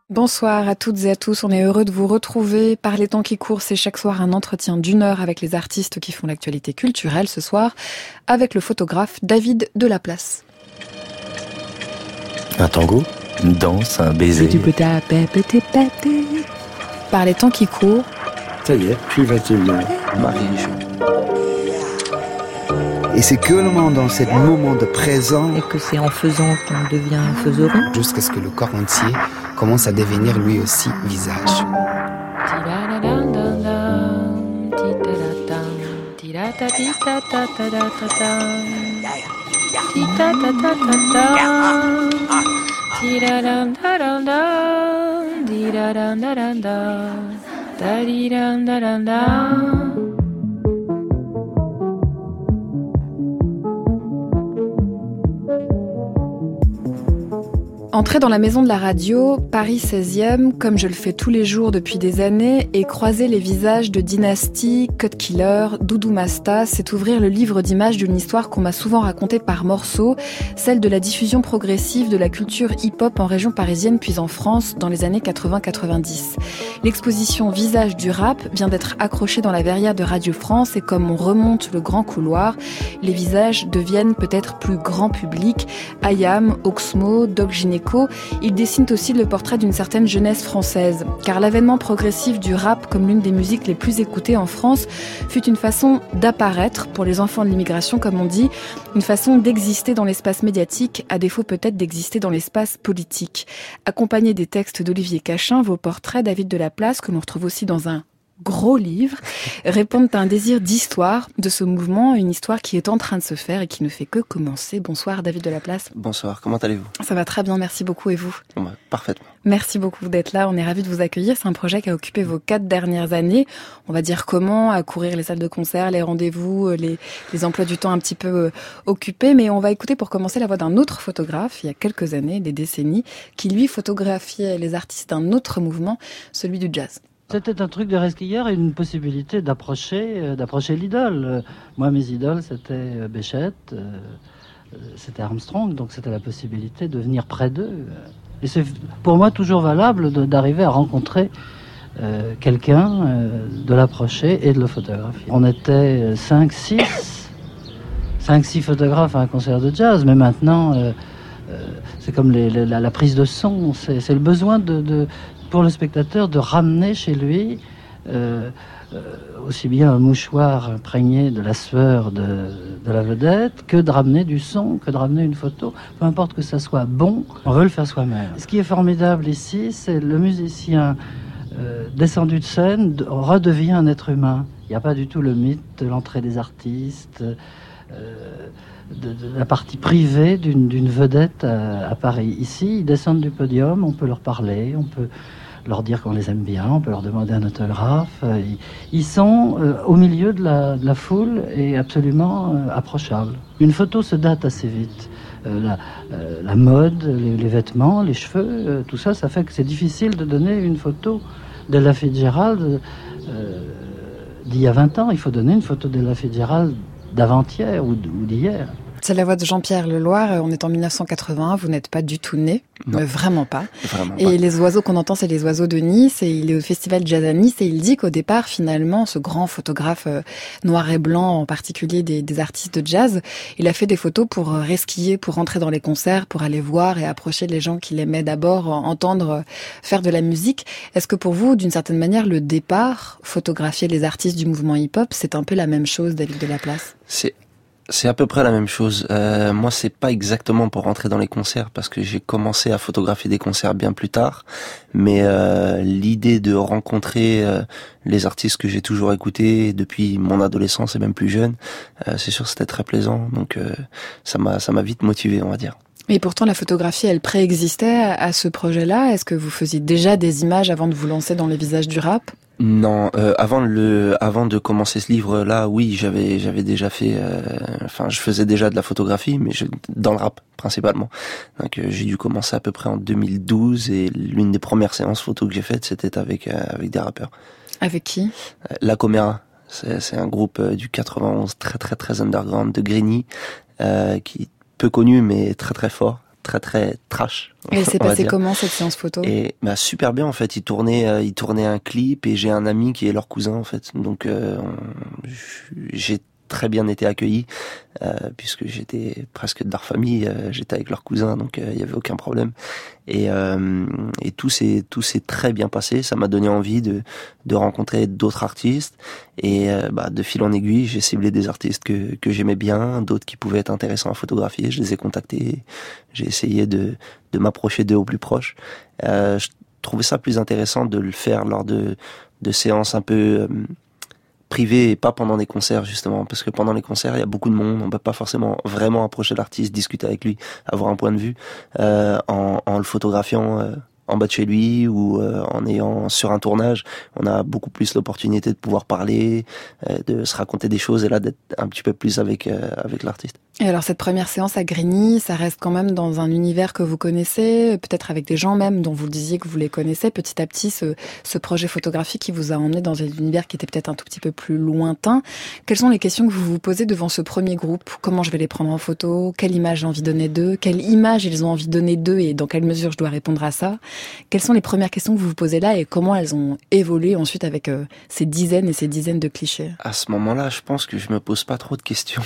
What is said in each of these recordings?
Bonsoir à toutes et à tous, on est heureux de vous retrouver. Par les temps qui courent, c'est chaque soir un entretien d'1 heure avec les artistes qui font l'actualité culturelle. Ce soir, avec le photographe David Delaplace. Un tango, une danse, un baiser. Par les temps qui courent. Ça y est, je suis effectivement Marie-Jo. Et c'est que dans ce moment de présent, et que c'est en faisant qu'on devient faiseron, jusqu'à ce que le corps entier commence à devenir lui aussi visage. Entrer dans la maison de la radio, Paris 16e, comme je le fais tous les jours depuis des années, et croiser les visages de Dynasty, Cut Killer, Doudou Masta, c'est ouvrir le livre d'images d'une histoire qu'on m'a souvent racontée par morceaux, celle de la diffusion progressive de la culture hip-hop en région parisienne puis en France dans les années 80-90. L'exposition Visage du rap vient d'être accrochée dans la verrière de Radio France et comme on remonte le grand couloir, les visages deviennent peut-être plus grand public. Ayam, Oxmo, Doc Gynéco, ils dessinent aussi le portrait d'une certaine jeunesse française. Car l'avènement progressif du rap comme l'une des musiques les plus écoutées en France fut une façon d'apparaître pour les enfants de l'immigration, comme on dit, une façon d'exister dans l'espace médiatique, à défaut peut-être d'exister dans l'espace politique. Accompagné des textes d'Olivier Cachin, vos portraits, David Delaplace, que l'on retrouve aussi dans un gros livre, répondent à un désir d'histoire de ce mouvement, une histoire qui est en train de se faire et qui ne fait que commencer. Bonsoir David Delaplace. Bonsoir, comment allez-vous ? Ça va très bien, merci beaucoup, et vous ? Parfaitement. Merci beaucoup d'être là, on est ravis de vous accueillir. C'est un projet qui a occupé vos 4 dernières années. On va dire comment, à courir les salles de concert, les rendez-vous, les emplois du temps un petit peu occupés. Mais on va écouter pour commencer la voix d'un autre photographe, il y a quelques années, des décennies, qui lui photographiait les artistes d'un autre mouvement, celui du jazz. C'était un truc de resquilleur et une possibilité d'approcher l'idole. Moi, mes idoles, c'était Béchette, c'était Armstrong, donc c'était la possibilité de venir près d'eux. Et c'est pour moi toujours valable d'arriver à rencontrer quelqu'un, de l'approcher et de le photographier. On était 5-6 photographes à un concert de jazz, mais maintenant, c'est comme la prise de son, c'est le besoin pour le spectateur de ramener chez lui aussi bien un mouchoir imprégné de la sueur de la vedette que de ramener du son, que de ramener une photo. Peu importe que ça soit bon, on veut le faire soi-même. Ce qui est formidable ici, c'est le musicien descendu de scène redevient un être humain. Il n'y a pas du tout le mythe de l'entrée des artistes, de la partie privée d'une vedette à Paris. Ici, ils descendent du podium, on peut leur parler, on peut leur dire qu'on les aime bien, on peut leur demander un autographe. Ils sont au milieu de la foule et absolument approchables. Une photo se date assez vite. La mode, les vêtements, les cheveux, tout ça, ça fait que c'est difficile de donner une photo d'Ella Fitzgerald d'il y a 20 ans. Il faut donner une photo d'Ella Fitzgerald d'avant-hier ou d'hier. C'est la voix de Jean-Pierre Leloir, on est en 1981, vous n'êtes pas du tout né, vraiment pas. Et les oiseaux qu'on entend, c'est les oiseaux de Nice, et il est au Festival Jazz à Nice, et il dit qu'au départ, finalement, ce grand photographe noir et blanc, en particulier des artistes de jazz, il a fait des photos pour resquiller, pour rentrer dans les concerts, pour aller voir et approcher les gens qu'il aimait d'abord entendre faire de la musique. Est-ce que pour vous, d'une certaine manière, le départ, photographier les artistes du mouvement hip-hop, c'est un peu la même chose, David Delaplace ? C'est à peu près la même chose. Moi, c'est pas exactement pour rentrer dans les concerts parce que j'ai commencé à photographier des concerts bien plus tard. Mais l'idée de rencontrer les artistes que j'ai toujours écoutés depuis mon adolescence et même plus jeune, c'est sûr, c'était très plaisant. Donc ça m'a vite motivé, on va dire. Et pourtant, la photographie, elle préexistait à ce projet-là. Est-ce que vous faisiez déjà des images avant de vous lancer dans les visages du rap ? Non, avant de commencer ce livre-là, oui, j'avais déjà fait, je faisais déjà de la photographie, mais dans le rap principalement. Donc j'ai dû commencer à peu près en 2012 et l'une des premières séances photos que j'ai faites, c'était avec des rappeurs. Avec qui ? La Coméra. C'est un groupe du 91 très très très underground de Grigny, qui est peu connu mais très très fort. très très trash. Et il s'est passé comment cette séance photo? Et super bien en fait. Ils tournaient un clip et j'ai un ami qui est leur cousin en fait. Donc j'ai très bien été accueilli puisque j'étais presque de leur famille, j'étais avec leur cousin, donc il y avait aucun problème. Et tout s'est très bien passé. Ça m'a donné envie de rencontrer d'autres artistes et de fil en aiguille, j'ai ciblé des artistes que j'aimais bien, d'autres qui pouvaient être intéressants à photographier. Je les ai contactés, j'ai essayé de m'approcher d'eux au plus proche. Je trouvais ça plus intéressant de le faire lors de séances un peu privé et pas pendant des concerts justement, parce que pendant les concerts il y a beaucoup de monde, on peut pas forcément vraiment approcher l'artiste, discuter avec lui, avoir un point de vue en le photographiant en bas de chez lui ou en ayant sur un tournage. On a beaucoup plus l'opportunité de pouvoir parler, de se raconter des choses et là d'être un petit peu plus avec l'artiste. Et alors cette première séance à Grigny, ça reste quand même dans un univers que vous connaissez, peut-être avec des gens même dont vous disiez que vous les connaissez. Petit à petit, ce projet photographique qui vous a emmené dans un univers qui était peut-être un tout petit peu plus lointain. Quelles sont les questions que vous vous posez devant ce premier groupe? Comment je vais les prendre en photo? Quelle image j'ai envie de donner d'eux? Quelle image ils ont envie de donner d'eux et dans quelle mesure je dois répondre à ça? Quelles sont les premières questions que vous vous posez là et comment elles ont évolué ensuite avec ces dizaines et ces dizaines de clichés? À ce moment-là, je pense que je me pose pas trop de questions.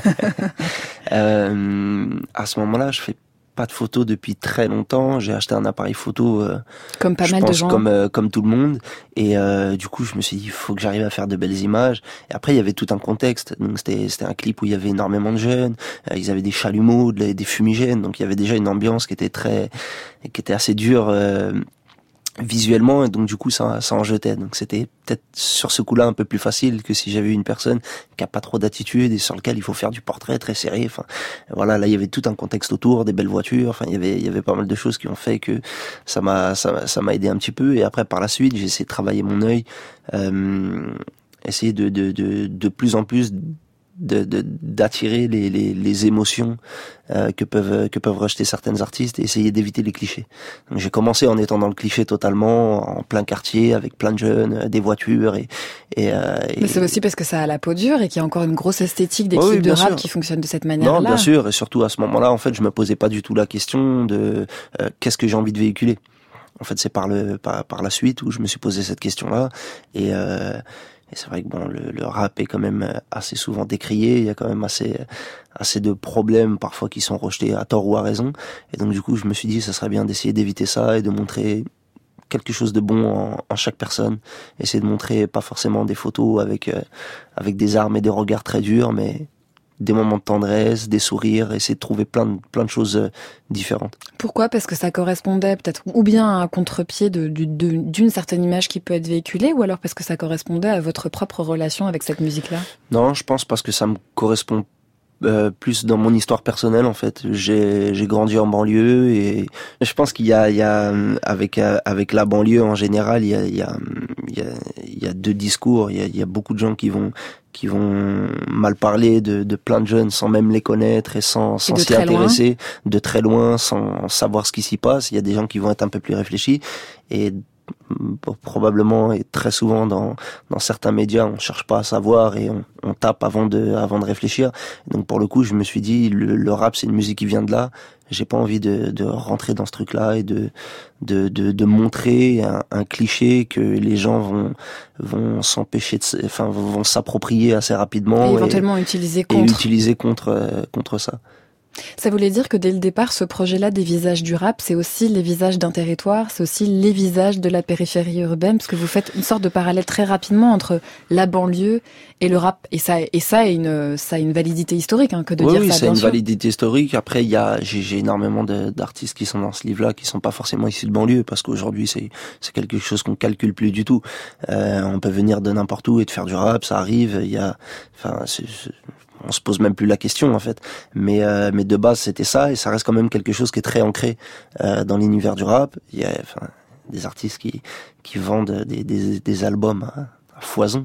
À ce moment-là, je fais pas de photos depuis très longtemps. J'ai acheté un appareil photo, comme pas mal de gens, comme tout le monde. Et du coup, je me suis dit, il faut que j'arrive à faire de belles images. Et après, il y avait tout un contexte. Donc c'était un clip où il y avait énormément de jeunes. Ils avaient des chalumeaux, des fumigènes. Donc il y avait déjà une ambiance qui était assez dure. Visuellement, et donc du coup ça en jetait. Donc c'était peut-être sur ce coup-là un peu plus facile que si j'avais eu une personne qui a pas trop d'attitude et sur lequel il faut faire du portrait très serré. Enfin voilà, là il y avait tout un contexte autour, des belles voitures. Enfin il y avait pas mal de choses qui ont fait que ça m'a aidé un petit peu. Et après par la suite j'ai essayé de travailler mon œil, essayer de plus en plus d'attirer les émotions que peuvent rejeter certains artistes et essayer d'éviter les clichés. Donc j'ai commencé en étant dans le cliché totalement, en plein quartier, avec plein de jeunes, des voitures Mais c'est aussi parce que ça a la peau dure et qu'il y a encore une grosse esthétique des clips de rap qui fonctionnent de cette manière-là. Non, bien sûr, et surtout à ce moment-là, en fait, je me posais pas du tout la question de qu'est-ce que j'ai envie de véhiculer. En fait, c'est par la suite où je me suis posé cette question-là et c'est vrai que bon, le rap est quand même assez souvent décrié. Il y a quand même assez de problèmes parfois qui sont rejetés à tort ou à raison. Et donc du coup, je me suis dit, ça serait bien d'essayer d'éviter ça et de montrer quelque chose de bon en chaque personne. Essayer de montrer pas forcément des photos avec des armes et des regards très durs, mais des moments de tendresse, des sourires, essayer de trouver plein de choses différentes. Pourquoi? Parce que ça correspondait peut-être ou bien à un contre-pied d'une certaine image qui peut être véhiculée, ou alors parce que ça correspondait à votre propre relation avec cette musique-là? Non, je pense parce que ça me correspond plus dans mon histoire personnelle en fait. J'ai grandi en banlieue et je pense qu'il y a avec la banlieue en général, il y a deux discours. Il y a beaucoup de gens qui vont mal parler de plein de jeunes sans même les connaître et sans s'y intéresser, de très loin, sans savoir ce qui s'y passe. Il y a des gens qui vont être un peu plus réfléchis et probablement et très souvent dans certains médias on cherche pas à savoir et on tape avant de réfléchir. Donc pour le coup je me suis dit le rap c'est une musique qui vient de là, j'ai pas envie de rentrer dans ce truc là et de montrer un cliché que les gens vont s'empêcher vont s'approprier assez rapidement et éventuellement utiliser contre ça. Ça voulait dire que dès le départ, ce projet-là des visages du rap, c'est aussi les visages d'un territoire, c'est aussi les visages de la périphérie urbaine, parce que vous faites une sorte de parallèle très rapidement entre la banlieue et le rap. Et ça a une validité historique, que de dire ça. Oui, ça a une validité historique. Après, j'ai énormément d'artistes qui sont dans ce livre-là, qui sont pas forcément issus de banlieue, parce qu'aujourd'hui, c'est quelque chose qu'on calcule plus du tout. On peut venir de n'importe où et de faire du rap, ça arrive. On se pose même plus la question en fait, mais de base c'était ça et ça reste quand même quelque chose qui est très ancré dans l'univers du rap. Il y a des artistes qui vendent des albums à foison.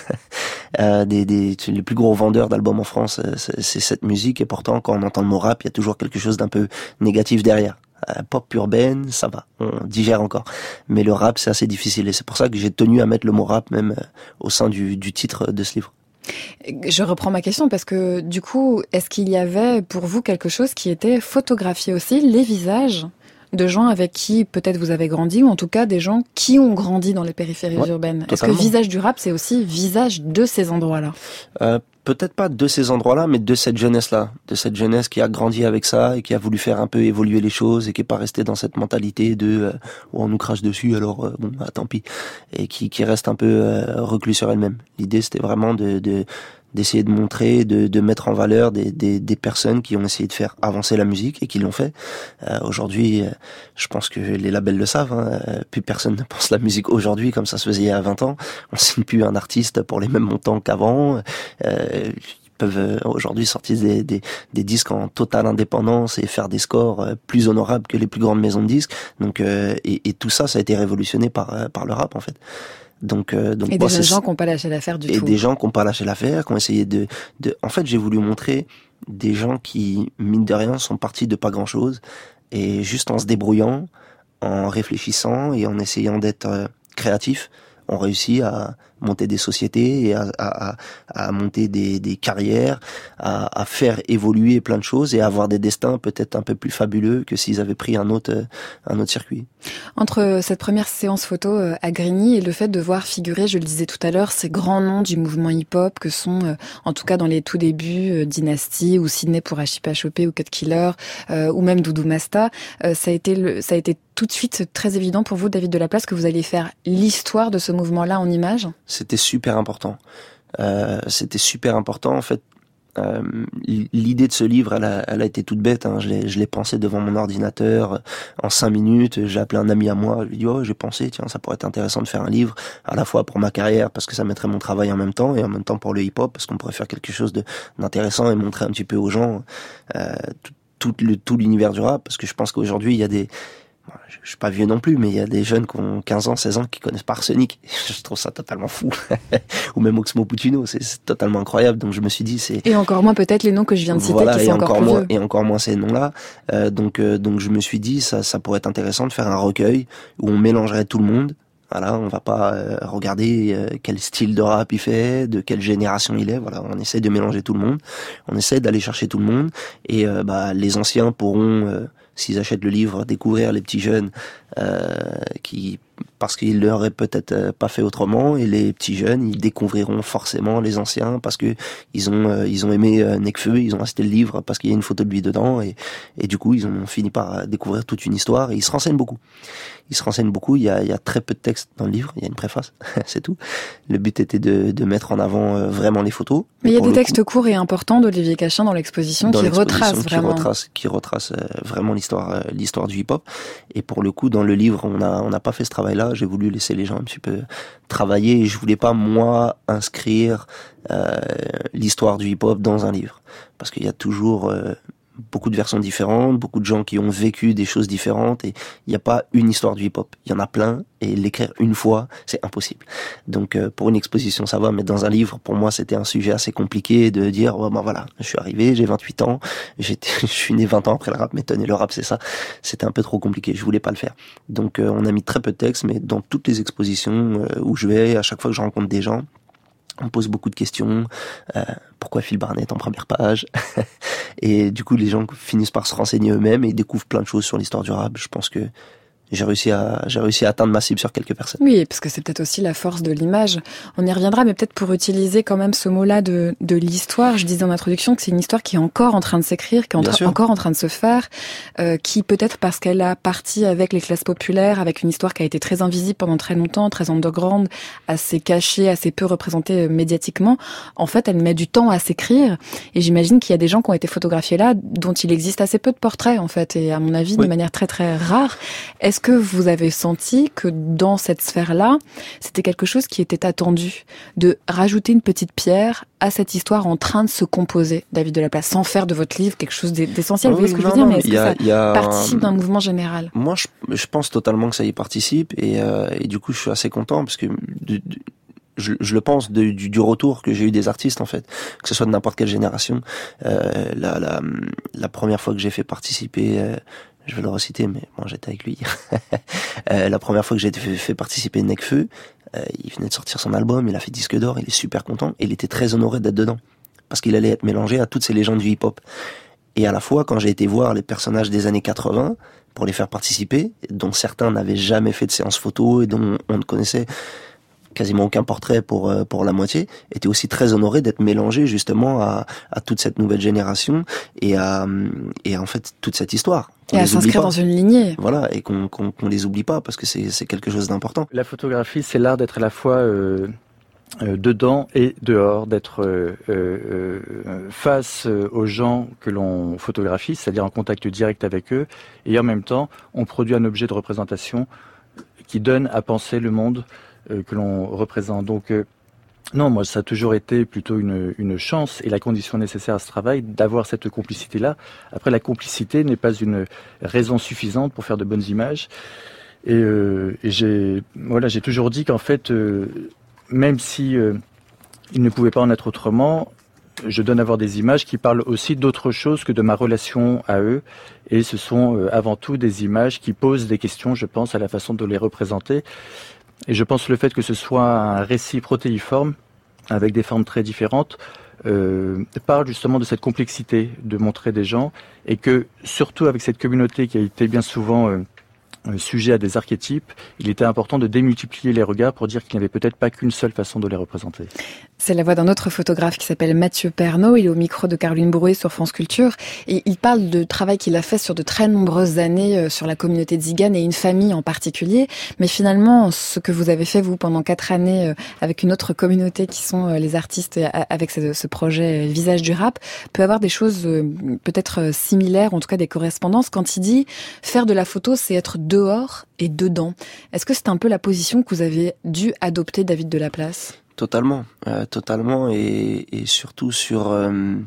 Les plus gros vendeurs d'albums en France, c'est cette musique et pourtant quand on entend le mot rap, il y a toujours quelque chose d'un peu négatif derrière. Pop urbaine, ça va, on digère encore. Mais le rap, c'est assez difficile et c'est pour ça que j'ai tenu à mettre le mot rap même au sein du titre de ce livre. Je reprends ma question parce que du coup, est-ce qu'il y avait pour vous quelque chose qui était photographier aussi les visages de gens avec qui peut-être vous avez grandi, ou en tout cas des gens qui ont grandi dans les périphéries urbaines. Totalement. Est-ce que visage du rap, c'est aussi visage de ces endroits-là? Peut-être pas de ces endroits-là, mais de cette jeunesse-là, de cette jeunesse qui a grandi avec ça et qui a voulu faire un peu évoluer les choses et qui est pas resté dans cette mentalité de on nous crache dessus, alors bon, bah, tant pis, et qui reste un peu reclus sur elle-même. L'idée, c'était vraiment d'essayer de montrer, de mettre en valeur des personnes qui ont essayé de faire avancer la musique et qui l'ont fait. Aujourd'hui, je pense que les labels le savent, hein, plus personne ne pense la musique aujourd'hui comme ça se faisait il y a 20 ans. On signe plus un artiste pour les mêmes montants qu'avant. Ils peuvent aujourd'hui sortir des disques en totale indépendance et faire des scores plus honorables que les plus grandes maisons de disques. Donc et tout ça a été révolutionné par le rap en fait. Donc et des jeunes gens qui n'ont pas lâché l'affaire du tout. Et des gens qui n'ont pas lâché l'affaire, qui ont essayé de... En fait, j'ai voulu montrer des gens qui, mine de rien, sont partis de pas grand-chose, et juste en se débrouillant, en réfléchissant et en essayant d'être créatifs, ont réussi à monter des sociétés et à monter des carrières, à faire évoluer plein de choses et à avoir des destins peut-être un peu plus fabuleux que s'ils avaient pris un autre circuit. Entre cette première séance photo à Grigny et le fait de voir figurer, je le disais tout à l'heure, ces grands noms du mouvement hip-hop que sont, en tout cas dans les tout débuts, Dynasty ou Sydney pour HIP ou Cut Killer, ou même Doudou Masta, ça a été tout de suite très évident pour vous, David Delaplace, que vous alliez faire l'histoire de ce mouvement-là en images? C'était super important. C'était super important, en fait. L'idée de ce livre, elle a été toute bête, hein. Je l'ai pensé devant mon ordinateur en 5 minutes. J'ai appelé un ami à moi, je lui ai dit j'ai pensé, tiens, ça pourrait être intéressant de faire un livre, à la fois pour ma carrière parce que ça mettrait mon travail en même temps, et en même temps pour le hip-hop parce qu'on pourrait faire quelque chose d'intéressant et montrer un petit peu aux gens tout l'univers du rap, parce que je pense qu'aujourd'hui il y a des... Je suis pas vieux non plus, mais il y a des jeunes qui ont 15 ans, 16 ans qui connaissent pas Arsenic. Je trouve ça totalement fou. Ou même Oxmo Puccino, c'est totalement incroyable. Donc je me suis dit, Et encore moins peut-être les noms que je viens de citer, voilà, qui sont encore plus vieux. Et encore moins ces noms-là. Donc je me suis dit, ça pourrait être intéressant de faire un recueil où on mélangerait tout le monde. Voilà, on va pas regarder quel style de rap il fait, de quelle génération il est. Voilà, on essaie de mélanger tout le monde. On essaie d'aller chercher tout le monde. Et les anciens pourront... s'ils achètent le livre, découvrir les petits jeunes parce qu'ils l'auraient peut-être pas fait autrement, et les petits jeunes, ils découvriront forcément les anciens parce que ils ont aimé Nekfeu, ils ont acheté le livre parce qu'il y a une photo de lui dedans, et du coup ils ont fini par découvrir toute une histoire, et ils se renseignent beaucoup. Il y a très peu de texte dans le livre, il y a une préface, c'est tout. Le but était de mettre en avant vraiment les photos. Mais il y a des textes courts et importants d'Olivier Cachin dans l'exposition qui retracent vraiment l'histoire du hip-hop. Et pour le coup, dans le livre, on n'a pas fait ce travail-là. J'ai voulu laisser les gens un petit peu travailler, et je voulais pas, moi, inscrire l'histoire du hip-hop dans un livre. Parce qu'il y a toujours beaucoup de versions différentes, beaucoup de gens qui ont vécu des choses différentes, et il n'y a pas une histoire du hip-hop. Il y en a plein, et l'écrire une fois, c'est impossible. Donc pour une exposition, ça va, mais dans un livre, pour moi, c'était un sujet assez compliqué de dire, voilà, je suis arrivé, j'ai 28 ans, je suis né 20 ans après le rap, m'étonner, le rap, c'est ça. C'était un peu trop compliqué, je voulais pas le faire. Donc on a mis très peu de texte, mais dans toutes les expositions où je vais, à chaque fois que je rencontre des gens, on pose beaucoup de questions. Pourquoi Phil Barnett en première page? Et du coup, les gens finissent par se renseigner eux-mêmes et découvrent plein de choses sur l'histoire du rap. Je pense que j'ai réussi à atteindre ma cible sur quelques personnes. Oui, parce que c'est peut-être aussi la force de l'image. On y reviendra, mais peut-être pour utiliser quand même ce mot-là de l'histoire. Je disais en introduction que c'est une histoire qui est encore en train de s'écrire, qui est encore en train de se faire, qui peut-être parce qu'elle a parti avec les classes populaires, avec une histoire qui a été très invisible pendant très longtemps, très underground, assez cachée, assez peu représentée médiatiquement. En fait, elle met du temps à s'écrire. Et j'imagine qu'il y a des gens qui ont été photographiés là, dont il existe assez peu de portraits, en fait, et à mon avis, de manière très très rare. Est-ce que vous avez senti que dans cette sphère-là, c'était quelque chose qui était attendu, de rajouter une petite pierre à cette histoire en train de se composer, David Delaplace, sans faire de votre livre quelque chose d'essentiel? Vous voyez ce que je veux dire? Mais est-ce que ça participe d'un mouvement général? Moi, je pense totalement que ça y participe, et du coup, je suis assez content parce que je le pense du retour que j'ai eu des artistes, en fait, que ce soit de n'importe quelle génération. La première fois que j'ai fait participer, je vais le reciter, mais bon, j'étais avec lui. La première fois que j'ai fait participer Nekfeu, Il venait de sortir son album, il a fait disque d'or, il est super content, et il était très honoré d'être dedans. Parce qu'il allait être mélangé à toutes ces légendes du hip-hop. Et à la fois, quand j'ai été voir les personnages des années 80, pour les faire participer, dont certains n'avaient jamais fait de séance photo, et dont on ne connaissait quasiment aucun portrait pour la moitié, était aussi très honoré d'être mélangé justement à toute cette nouvelle génération, et à en fait, toute cette histoire. Et à s'inscrire dans une lignée. Voilà, et qu'on les oublie pas, parce que c'est quelque chose d'important. La photographie, c'est l'art d'être à la fois dedans et dehors, d'être face aux gens que l'on photographie, c'est-à-dire en contact direct avec eux, et en même temps, on produit un objet de représentation qui donne à penser le monde que l'on représente. Donc non, moi ça a toujours été plutôt une chance et la condition nécessaire à ce travail d'avoir cette complicité-là. Après, la complicité n'est pas une raison suffisante pour faire de bonnes images. Et j'ai toujours dit qu'en fait, même si il ne pouvait pas en être autrement, je donne à voir des images qui parlent aussi d'autre chose que de ma relation à eux. Et ce sont avant tout des images qui posent des questions, je pense, à la façon de les représenter. Et je pense que le fait que ce soit un récit protéiforme, avec des formes très différentes, parle justement de cette complexité de montrer des gens, et que, surtout avec cette communauté qui a été bien souvent sujet à des archétypes, il était important de démultiplier les regards pour dire qu'il n'y avait peut-être pas qu'une seule façon de les représenter. C'est la voix d'un autre photographe qui s'appelle Mathieu Pernaut. Il est au micro de Caroline Brouet sur France Culture. Et il parle de travail qu'il a fait sur de très nombreuses années sur la communauté Tsigane et une famille en particulier. Mais finalement, ce que vous avez fait, vous, pendant 4 années avec une autre communauté qui sont les artistes avec ce projet Visage du rap, peut avoir des choses peut-être similaires, en tout cas des correspondances. Quand il dit faire de la photo, c'est être dehors et dedans. Est-ce que c'est un peu la position que vous avez dû adopter, David Delaplace ? Totalement, et surtout sur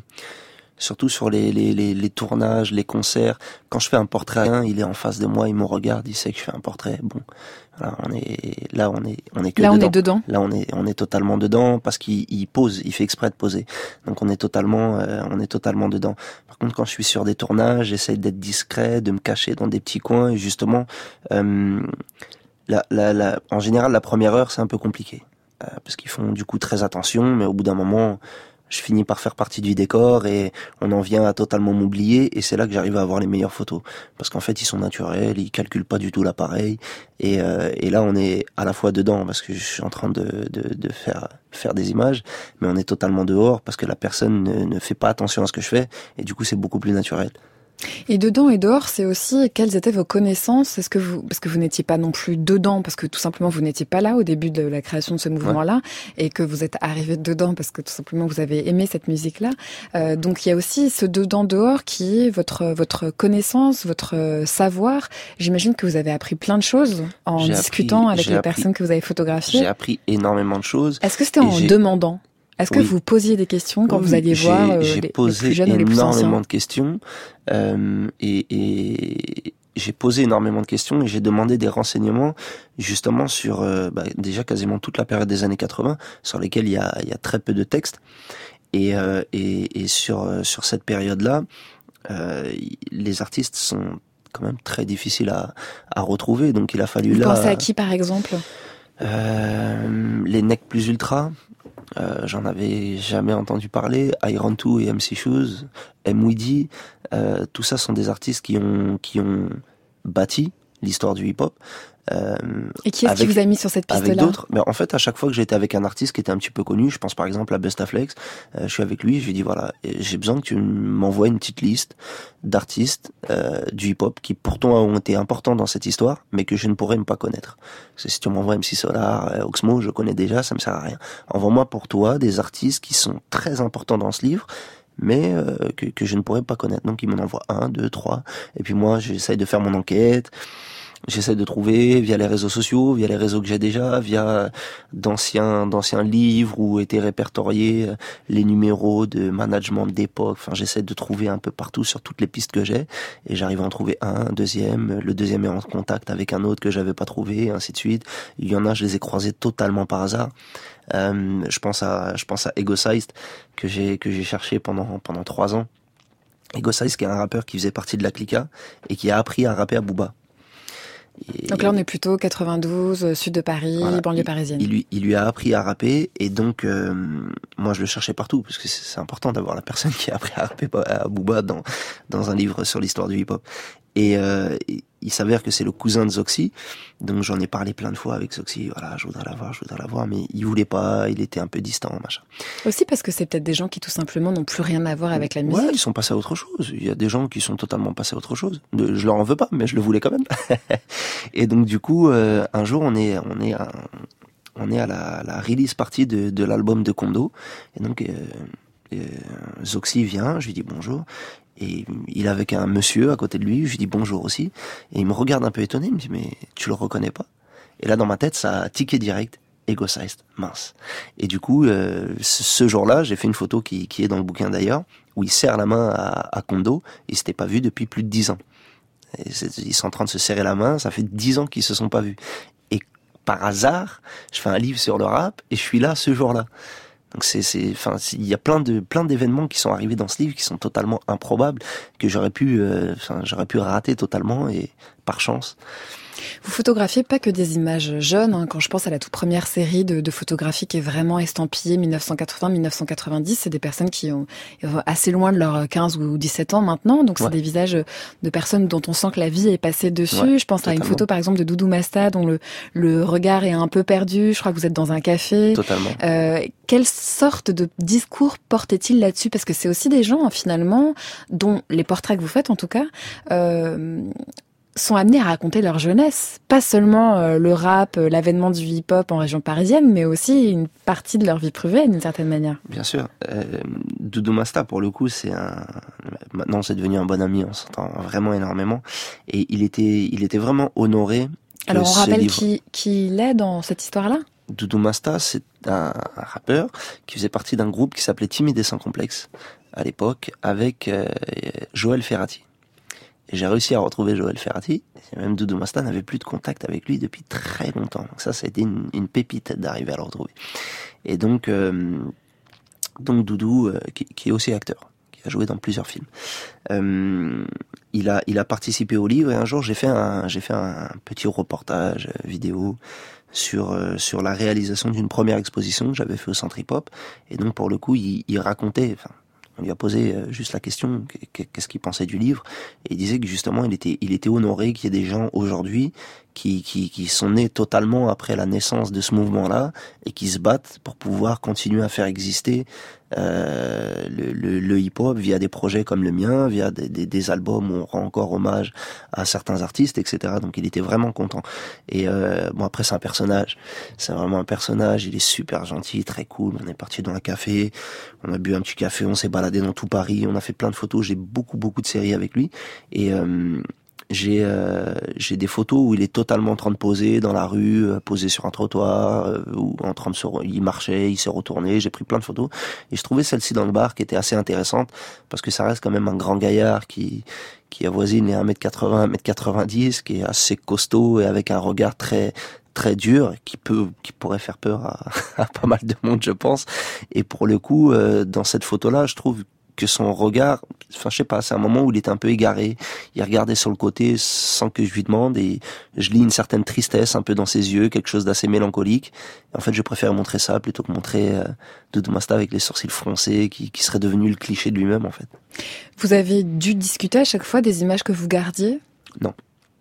les tournages, les concerts. Quand je fais un portrait, il est en face de moi, il me regarde, il sait que je fais un portrait. Bon, voilà, on est que là, dedans. on est dedans. Là, on est totalement dedans parce qu'il pose, il fait exprès de poser. Donc on est totalement dedans. Par contre, quand je suis sur des tournages, j'essaie d'être discret, de me cacher dans des petits coins, et justement, en général, la première heure, c'est un peu compliqué. Parce qu'ils font du coup très attention, mais au bout d'un moment, je finis par faire partie du décor et on en vient à totalement m'oublier, et c'est là que j'arrive à avoir les meilleures photos. Parce qu'en fait, ils sont naturels, ils calculent pas du tout l'appareil, et là, on est à la fois dedans, parce que je suis en train de faire des images, mais on est totalement dehors, parce que la personne ne fait pas attention à ce que je fais, et du coup, c'est beaucoup plus naturel. Et dedans et dehors, c'est aussi quelles étaient vos connaissances. Parce que vous n'étiez pas non plus dedans, parce que tout simplement vous n'étiez pas là au début de la création de ce mouvement-là, et que vous êtes arrivé dedans parce que tout simplement vous avez aimé cette musique-là. Donc il y a aussi ce dedans-dehors qui est votre connaissance, votre savoir. J'imagine que vous avez appris plein de choses en discutant avec les personnes que vous avez photographiées. J'ai appris énormément de choses. Est-ce que c'était en demandant ? Est-ce que vous posiez des questions quand vous alliez voir les plus jeunes ou les plus anciens ? J'ai posé énormément de questions, et j'ai posé énormément de questions, et j'ai demandé des renseignements justement sur déjà quasiment toute la période des années 80, sur lesquelles il y a très peu de textes, et sur cette période-là, les artistes sont quand même très difficiles à retrouver, donc il a fallu Vous pensez à qui par exemple ? Les Nec Plus Ultra. J'en avais jamais entendu parler. Iron 2 et MC Shoes, M. Weedy, tout ça sont des artistes qui ont bâti l'histoire du hip-hop. Et qui est-ce qui vous a mis sur cette piste-là ? Avec d'autres. Mais en fait, à chaque fois que j'étais avec un artiste qui était un petit peu connu, je pense par exemple à Bustaflex, je suis avec lui, je lui dis voilà, j'ai besoin que tu m'envoies une petite liste d'artistes du hip-hop qui pourtant ont été importants dans cette histoire, mais que je ne pourrais même pas connaître. Parce que si tu m'envoies MC Solar, Oxmo, je connais déjà, ça me sert à rien. Envoie-moi pour toi des artistes qui sont très importants dans ce livre, mais que je ne pourrais pas connaître. Donc il m'en envoie 1, 2, 3, et puis moi j'essaye de faire mon enquête. J'essaie de trouver via les réseaux sociaux, via les réseaux que j'ai déjà, via d'anciens livres où étaient répertoriés les numéros de management d'époque. Enfin, j'essaie de trouver un peu partout sur toutes les pistes que j'ai, et j'arrive à en trouver un deuxième. Le deuxième est en contact avec un autre que j'avais pas trouvé, et ainsi de suite. Il y en a, je les ai croisés totalement par hasard. Je pense à Egosized que j'ai cherché pendant 3 ans. Egosized, qui est un rappeur qui faisait partie de la Clica et qui a appris à rapper à Booba. Donc là, on est plutôt 92, sud de Paris, voilà, banlieue parisienne. Il lui a appris à rapper, et donc moi je le cherchais partout, parce que c'est important d'avoir la personne qui a appris à rapper à Booba dans un livre sur l'histoire du hip-hop. Et il s'avère que c'est le cousin de Zoxy, donc j'en ai parlé plein de fois avec Zoxy, voilà, je voudrais la voir, mais il voulait pas, il était un peu distant, machin. Aussi parce que c'est peut-être des gens qui tout simplement n'ont plus rien à voir avec la musique. Ouais, ils sont passés à autre chose. Il y a des gens qui sont totalement passés à autre chose. Je leur en veux pas, mais je le voulais quand même. Et donc du coup, un jour, on est à la release party de l'album de Kondo, et donc Zoxy vient, je lui dis bonjour. Et il est avec un monsieur à côté de lui, je lui dis bonjour aussi, et il me regarde un peu étonné, il me dit mais tu le reconnais pas? Et là dans ma tête ça a tiqué direct, Ego Sized, mince. Et du coup ce jour-là j'ai fait une photo qui est dans le bouquin d'ailleurs, où il serre la main à Kondo, ils s'étaient pas vus depuis plus de 10 ans. Ils sont en train de se serrer la main, ça fait 10 ans qu'ils se sont pas vus. Et par hasard, je fais un livre sur le rap, et je suis là ce jour-là. Donc il y a plein d'événements qui sont arrivés dans ce livre qui sont totalement improbables, que j'aurais pu rater totalement, et par chance. Vous photographiez pas que des images jeunes, hein. Quand je pense à la toute première série de photographies qui est vraiment estampillée 1980-1990, c'est des personnes qui ont assez loin de leurs 15 ou 17 ans maintenant, donc c'est des visages de personnes dont on sent que la vie est passée dessus. Ouais, je pense totalement. À une photo par exemple de Doudou Masta dont le regard est un peu perdu, je crois que vous êtes dans un café. Totalement. Quelle sorte de discours portait-il là-dessus? Parce que c'est aussi des gens, hein, finalement, dont les portraits que vous faites en tout cas, sont amenés à raconter leur jeunesse. Pas seulement le rap, l'avènement du hip-hop en région parisienne, mais aussi une partie de leur vie privée, d'une certaine manière. Bien sûr. Doudou Masta, pour le coup, maintenant c'est devenu un bon ami, on s'entend vraiment énormément. Et il était vraiment honoré. Alors on rappelle qui il est dans cette histoire-là? Doudou Masta, c'est un rappeur qui faisait partie d'un groupe qui s'appelait Timide et sans complexe, à l'époque, avec Joël Ferrati. Et j'ai réussi à retrouver Joël Ferrati, et même Doudou Masta n'avait plus de contact avec lui depuis très longtemps. Donc ça a été une pépite d'arriver à le retrouver. Et donc Doudou, qui est aussi acteur, qui a joué dans plusieurs films, il a participé au livre, et un jour j'ai fait un petit reportage vidéo sur la réalisation d'une première exposition que j'avais fait au Centre Hip Hop. Et donc pour le coup il racontait, on lui a posé juste la question, qu'est-ce qu'il pensait du livre, et il disait que justement il était honoré qu'il y ait des gens aujourd'hui qui sont nés totalement après la naissance de ce mouvement-là, et qui se battent pour pouvoir continuer à faire exister le hip-hop via des projets comme le mien, via des albums où on rend encore hommage à certains artistes, etc. Donc il était vraiment content. Et bon, après c'est vraiment un personnage, il est super gentil, très cool. On est parti dans un café, on a bu un petit café, on s'est baladé dans tout Paris, on a fait plein de photos, j'ai beaucoup de séries avec lui, et j'ai des photos où il est totalement en train de poser dans la rue, posé sur un trottoir, ou en train il marchait, il s'est retourné. J'ai pris plein de photos, et je trouvais celle-ci dans le bar qui était assez intéressante, parce que ça reste quand même un grand gaillard qui avoisine les 1m80, 1m90, qui est assez costaud et avec un regard très très dur, qui pourrait faire peur à pas mal de monde, je pense. Et pour le coup, dans cette photo-là, je trouve que son regard, je sais pas, c'est un moment où il était un peu égaré, il regardait sur le côté sans que je lui demande, et je lis une certaine tristesse un peu dans ses yeux, quelque chose d'assez mélancolique. Et en fait, je préfère montrer ça plutôt que montrer Doudou Masta avec les sourcils froncés, qui serait devenu le cliché de lui-même, en fait. Vous avez dû discuter à chaque fois des images que vous gardiez? Non.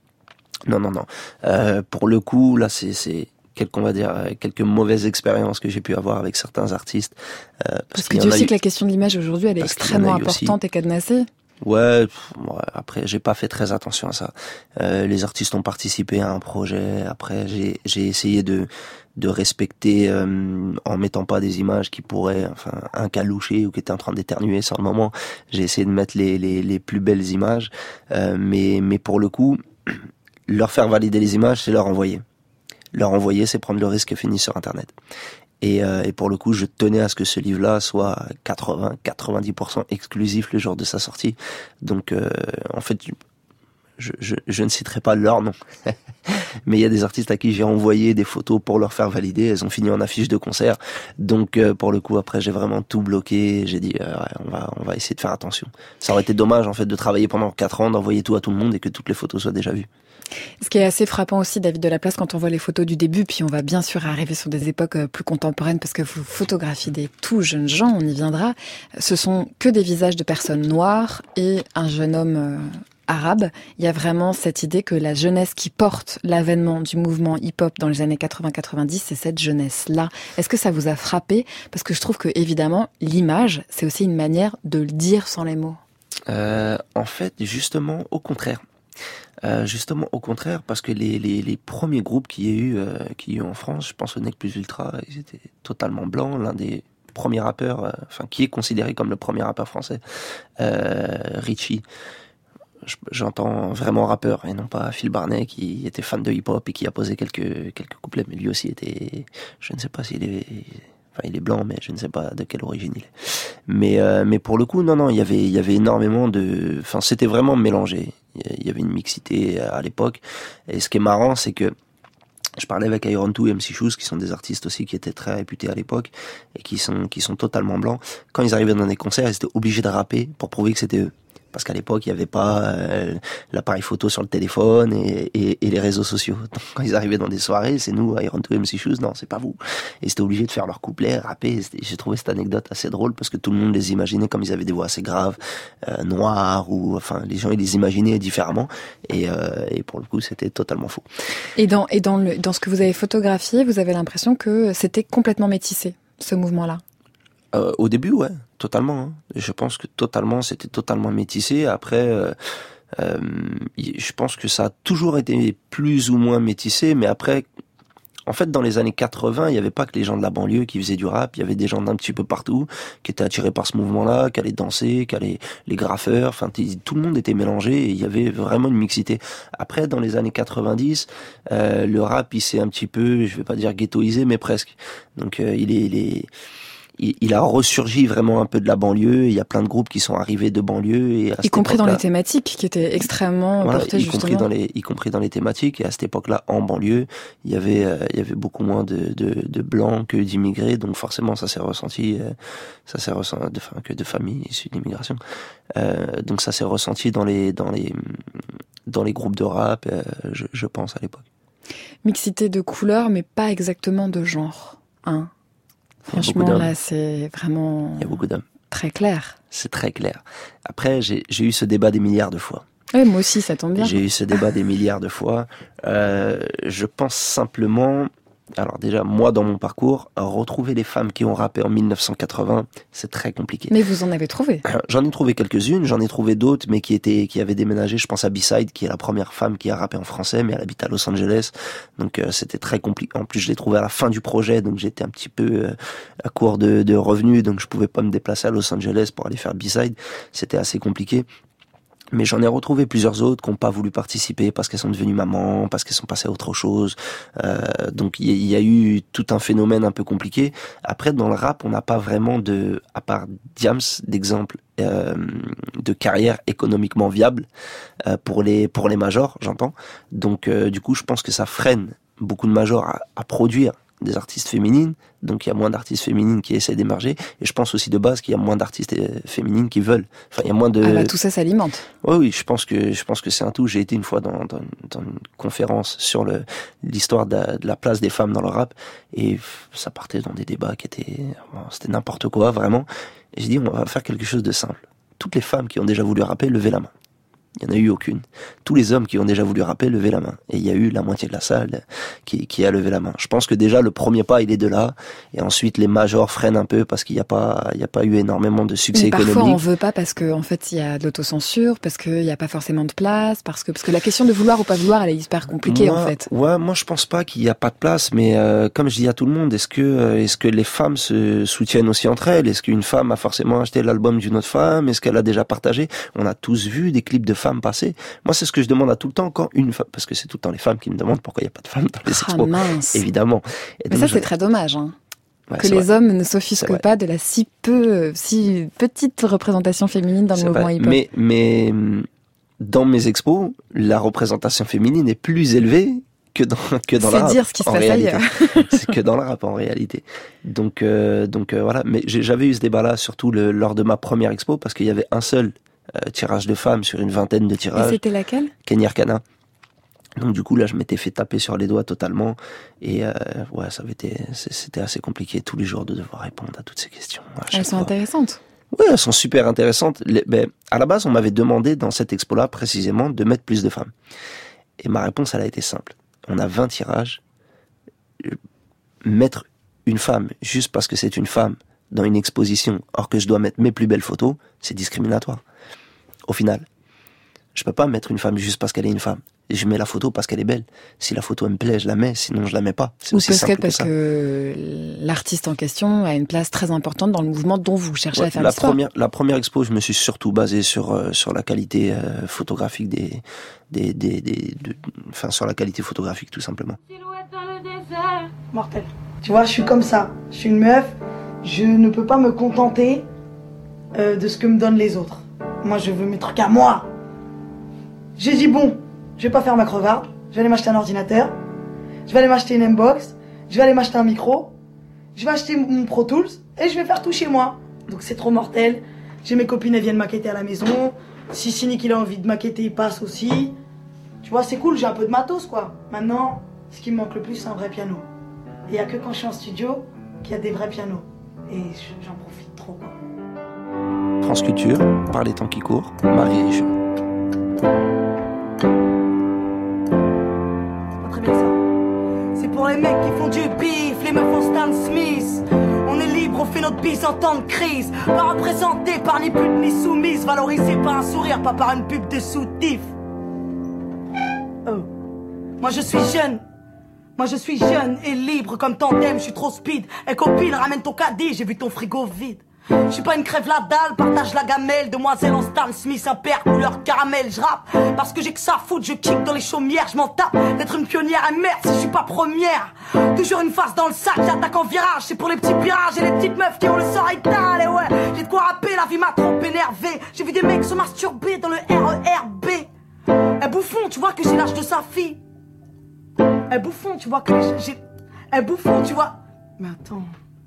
Pour le coup, là, c'est quelques mauvaises expériences que j'ai pu avoir avec certains artistes. Parce que Dieu sait que la question de l'image aujourd'hui, elle est extrêmement importante et cadenassée. Ouais, après, j'ai pas fait très attention à ça. Les artistes ont participé à un projet. Après, j'ai essayé de respecter, en mettant pas des images qui pourraient, un cas louché ou qui était en train d'éternuer sur le moment. J'ai essayé de mettre les plus belles images. Mais pour le coup, leur faire valider les images, c'est leur envoyer. Leur envoyer, c'est prendre le risque fini sur Internet. Et pour le coup, je tenais à ce que ce livre-là soit 80-90% exclusif le jour de sa sortie. Donc, en fait, je ne citerai pas leur nom. Mais il y a des artistes à qui j'ai envoyé des photos pour leur faire valider. Elles ont fini en affiche de concert. Donc, pour le coup, après, j'ai vraiment tout bloqué. J'ai dit, on va essayer de faire attention. Ça aurait été dommage, en fait, de travailler pendant 4 ans, d'envoyer tout à tout le monde et que toutes les photos soient déjà vues. Ce qui est assez frappant aussi, David Delaplace, quand on voit les photos du début, puis on va bien sûr arriver sur des époques plus contemporaines parce que vous photographiez des tout jeunes gens, on y viendra. Ce sont que des visages de personnes noires et un jeune homme arabe. Il y a vraiment cette idée que la jeunesse qui porte l'avènement du mouvement hip-hop dans les années 80-90, c'est cette jeunesse-là. Est-ce que ça vous a frappé? Parce que je trouve que, évidemment, l'image, c'est aussi une manière de le dire sans les mots. En fait, justement, au contraire. Parce que les premiers groupes qu'il y a eu en France, je pense au Nec Plus Ultra, ils étaient totalement blancs. L'un des premiers rappeurs, qui est considéré comme le premier rappeur français, Richie. J'entends vraiment rappeur et non pas Phil Barnet qui était fan de hip-hop et qui a posé quelques couplets, mais lui aussi était, je ne sais pas s'il est, il est blanc, mais je ne sais pas de quelle origine il est. Mais pour le coup, non, il y avait énormément c'était vraiment mélangé. Il y avait une mixité à l'époque. Et ce qui est marrant, c'est que je parlais avec Iron 2 et MC Shoes, qui sont des artistes aussi qui étaient très réputés à l'époque et qui sont totalement blancs. Quand ils arrivaient dans des concerts, ils étaient obligés de rapper pour prouver que c'était eux. Parce qu'à l'époque, il n'y avait pas l'appareil photo sur le téléphone et les réseaux sociaux. Donc, quand ils arrivaient dans des soirées, c'est nous, Iron 2, MC Shoes, non, c'est pas vous. Et c'était obligé de faire leur couplet, rapper. J'ai trouvé cette anecdote assez drôle parce que tout le monde les imaginait comme ils avaient des voix assez graves, noires, les gens ils les imaginaient différemment. Et pour le coup, c'était totalement faux. Et dans ce que vous avez photographié, vous avez l'impression que c'était complètement métissé, ce mouvement-là? Au début, ouais, totalement. Hein. Je pense que c'était totalement métissé. Après, je pense que ça a toujours été plus ou moins métissé, mais après, en fait, dans les années 80, il n'y avait pas que les gens de la banlieue qui faisaient du rap, il y avait des gens d'un petit peu partout qui étaient attirés par ce mouvement-là, qui allaient danser, qui allaient les graffeurs, tout le monde était mélangé et il y avait vraiment une mixité. Après, dans les années 90, le rap, il s'est un petit peu, je vais pas dire ghettoisé, mais presque. Donc, il a ressurgi vraiment un peu de la banlieue. Il y a plein de groupes qui sont arrivés de banlieue et y compris dans les thématiques qui étaient extrêmement portées justement. Y compris dans les thématiques. Et à cette époque-là, en banlieue, il y avait beaucoup moins de blancs que d'immigrés. Donc forcément, ça s'est ressenti que de familles issues d'immigration. Donc ça s'est ressenti dans les groupes de rap, je pense à l'époque. Mixité de couleurs, mais pas exactement de genre, hein. Franchement, là, c'est vraiment... Il y a beaucoup d'hommes. Très clair. C'est très clair. Après, j'ai eu ce débat des milliards de fois. Oui, moi aussi, ça tombe bien. J'ai eu ce débat des milliards de fois. Je pense simplement... Alors déjà, moi, dans mon parcours, retrouver les femmes qui ont rappé en 1980, c'est très compliqué. Mais vous en avez trouvé? J'en ai trouvé quelques-unes, j'en ai trouvé d'autres, mais qui avaient déménagé. Je pense à B-Side, qui est la première femme qui a rappé en français, mais elle habite à Los Angeles. Donc c'était très compliqué. En plus, je l'ai trouvée à la fin du projet, donc j'étais un petit peu à court de revenus, donc je pouvais pas me déplacer à Los Angeles pour aller faire B-Side. C'était assez compliqué. Mais j'en ai retrouvé plusieurs autres qui n'ont pas voulu participer parce qu'elles sont devenues mamans, parce qu'elles sont passées à autre chose. Donc il y a eu tout un phénomène un peu compliqué. Après, dans le rap, on n'a pas vraiment à part Diams, d'exemple, de carrière économiquement viable pour les majors, j'entends. Donc du coup, je pense que ça freine beaucoup de majors à produire des artistes féminines, donc il y a moins d'artistes féminines qui essaient d'émerger, et je pense aussi de base qu'il y a moins d'artistes féminines qui veulent. Enfin, il y a moins de... Ah bah tout ça s'alimente. Oui, je pense que c'est un tout. J'ai été une fois dans une conférence sur l'histoire de la place des femmes dans le rap, et ça partait dans des débats c'était n'importe quoi, vraiment. Et j'ai dit, on va faire quelque chose de simple. Toutes les femmes qui ont déjà voulu rapper, levez la main. Il n'y en a eu aucune. Tous les hommes qui ont déjà voulu rapper, levaient la main. Et il y a eu la moitié de la salle qui a levé la main. Je pense que déjà, le premier pas, il est de là. Et ensuite, les majors freinent un peu parce qu'il n'y a pas eu énormément de succès économique. Parfois, on veut pas parce que, en fait, il y a de l'autocensure, parce qu'il n'y a pas forcément de place, parce que la question de vouloir ou pas vouloir, elle est hyper compliquée, en fait. Ouais, moi, je pense pas qu'il n'y a pas de place, mais comme je dis à tout le monde, est-ce que les femmes se soutiennent aussi entre elles? Est-ce qu'une femme a forcément acheté l'album d'une autre femme? Est-ce qu'elle a déjà partagé? On a tous vu des clips de femmes passer. Moi, c'est ce que je demande à tout le temps quand une femme, parce que c'est tout le temps les femmes qui me demandent pourquoi il n'y a pas de femmes dans les expos. Mince. Évidemment. Et mais ça, c'est très dommage, hein. Ouais, que les hommes ne s'offusquent pas de la si petite représentation féminine dans le mouvement hip-hop. Mais dans mes expos, la représentation féminine est plus élevée que dans le rap. C'est dire ce qui se passe ailleurs. C'est que dans le rap en réalité. Donc voilà. Mais j'avais eu ce débat-là surtout lors de ma première expo parce qu'il y avait un seul tirage de femmes sur une vingtaine de tirages. Et c'était laquelle? Kenny Arcana. Donc du coup là je m'étais fait taper sur les doigts totalement et ouais c'était assez compliqué tous les jours de devoir répondre à toutes ces questions. Elles sont intéressantes. Oui, elles sont super intéressantes. À la base on m'avait demandé dans cette expo là précisément de mettre plus de femmes. Et ma réponse elle a été simple. On a 20 tirages. Mettre une femme juste parce que c'est une femme dans une exposition, or que je dois mettre mes plus belles photos, c'est discriminatoire. Au final, je peux pas mettre une femme juste parce qu'elle est une femme. Je mets la photo parce qu'elle est belle. Si la photo elle me plaît, je la mets, sinon je la mets pas. C'est aussi simple que ça. Parce que l'artiste en question a une place très importante dans le mouvement dont vous cherchez à faire l'histoire. La première expo, je me suis surtout basé sur la qualité photographique sur la qualité photographique tout simplement. Mortel. Tu vois, je suis comme ça. Je suis une meuf. Je ne peux pas me contenter de ce que me donnent les autres. Moi, je veux mes trucs à moi. J'ai dit bon, je vais pas faire ma crevarde. Je vais aller m'acheter un ordinateur. Je vais aller m'acheter une Mbox. Je vais aller m'acheter un micro. Je vais acheter mon Pro Tools et je vais faire tout chez moi. Donc c'est trop mortel. J'ai mes copines, elles viennent maqueter à la maison. Si Cynic il a envie de maqueter, il passe aussi. Tu vois, c'est cool, j'ai un peu de matos quoi. Maintenant, ce qui me manque le plus, c'est un vrai piano. Et il y a que quand je suis en studio qu'il y a des vrais pianos. Et j'en profite trop quoi. France Culture, par les temps qui courent, Marie Riche. Pas très bien ça. C'est pour les mecs qui font du bif, les meufs en Stan Smith. On est libre, on fait notre bise en temps de crise. Pas représenté par ni pute ni soumise. Valorisé par un sourire, pas par une pub de soutif. Oh. Moi je suis jeune. Moi je suis jeune et libre comme tandem, je suis trop speed. Et copine, ramène ton caddie, j'ai vu ton frigo vide. Je suis pas une crève la dalle, partage la gamelle. Demoiselle en Stan Smith, un père couleur caramel. Je rappe parce que j'ai que ça à foutre, je kick dans les chaumières. Je m'en tape d'être une pionnière et merde si je suis pas première. Toujours une face dans le sac, j'attaque en virage. C'est pour les petits pirages et les petites meufs qui ont le sort éteint. Et ouais, j'ai de quoi rapper, la vie m'a trop énervé. J'ai vu des mecs se masturber dans le RERB. Eh bouffon, tu vois que j'ai l'âge de sa fille. Eh bouffon, tu vois que j'ai... Eh bouffon, tu vois... Mais attends...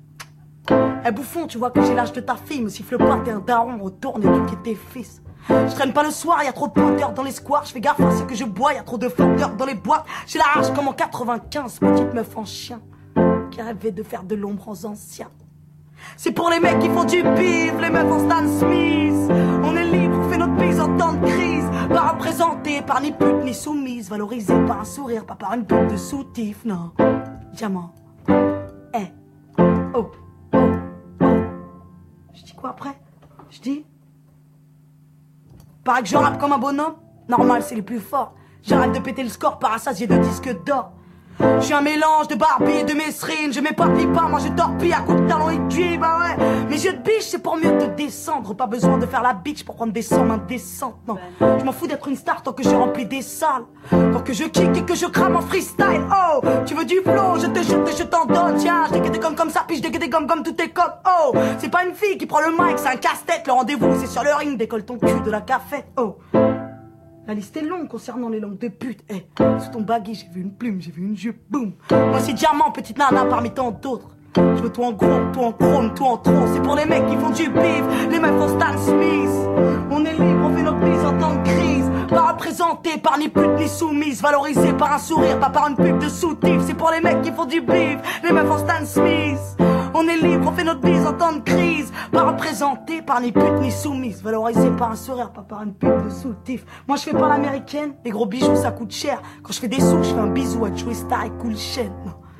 Eh bouffon, tu vois que j'ai l'âge de ta fille. Me siffle pas, t'es un daron, retourne éduquer tes fils. Je traîne pas le soir, y'a trop de poteurs dans les squares. Je fais gaffe à ce que je bois, y'a trop de floteurs dans les boîtes. J'ai la rage comme en 95, petite meuf en chien qui rêvait de faire de l'ombre aux anciens. C'est pour les mecs qui font du bif, les meufs en Stan Smith. On est libre, on fait notre bise en temps de crise. Pas représenté par ni pute ni soumise. Valorisé par un sourire, pas par une pute de soutif, non. Diamant. Eh. Oh. Oh. Oh. Je dis quoi après? Je dis... Paraît que je rappe comme un bonhomme. Normal, c'est les plus forts. J'arrête de péter le score par assasié de disques d'or. Je suis un mélange de Barbie et de Mesrine. Je m'éparpille pas, moi je torpille à coups de talon aiguille. Bah ouais, mes yeux de biche c'est pour mieux te descendre. Pas besoin de faire la bitch pour prendre des sommes indécentes. Non, je m'en fous d'être une star tant que je remplis des salles. Tant que je kick et que je crame en freestyle. Oh, tu veux du flow, je t'en donne. Tiens, je déguette comme ça, puis je déguette comme tout est comme. Oh, c'est pas une fille qui prend le mic, c'est un casse-tête. Le rendez-vous c'est sur le ring, décolle ton cul de la cafette. Oh. La liste est longue concernant les langues de pute. Eh, sous ton baggy, j'ai vu une plume, j'ai vu une jupe, boum. Moi c'est diamant, petite nana parmi tant d'autres. Je veux tout en gros, tout en chrome, tout en trop. C'est pour les mecs qui font du bif, les meufs en Stan Smith. On est libre, on fait notre bise en temps de crise. Pas représenté par ni pute ni soumise. Valorisé par un sourire, pas par une pub de soutif. C'est pour les mecs qui font du bif, les meufs en Stan Smith. On est libre, on fait notre bise en temps de crise. Pas représenté par ni pute ni soumise. Valorisé par un sourire, pas par une pub de soutif. Moi je fais pas l'américaine, les gros bijoux ça coûte cher. Quand je fais des sous, je fais un bisou à Joey Star et Cool Chain.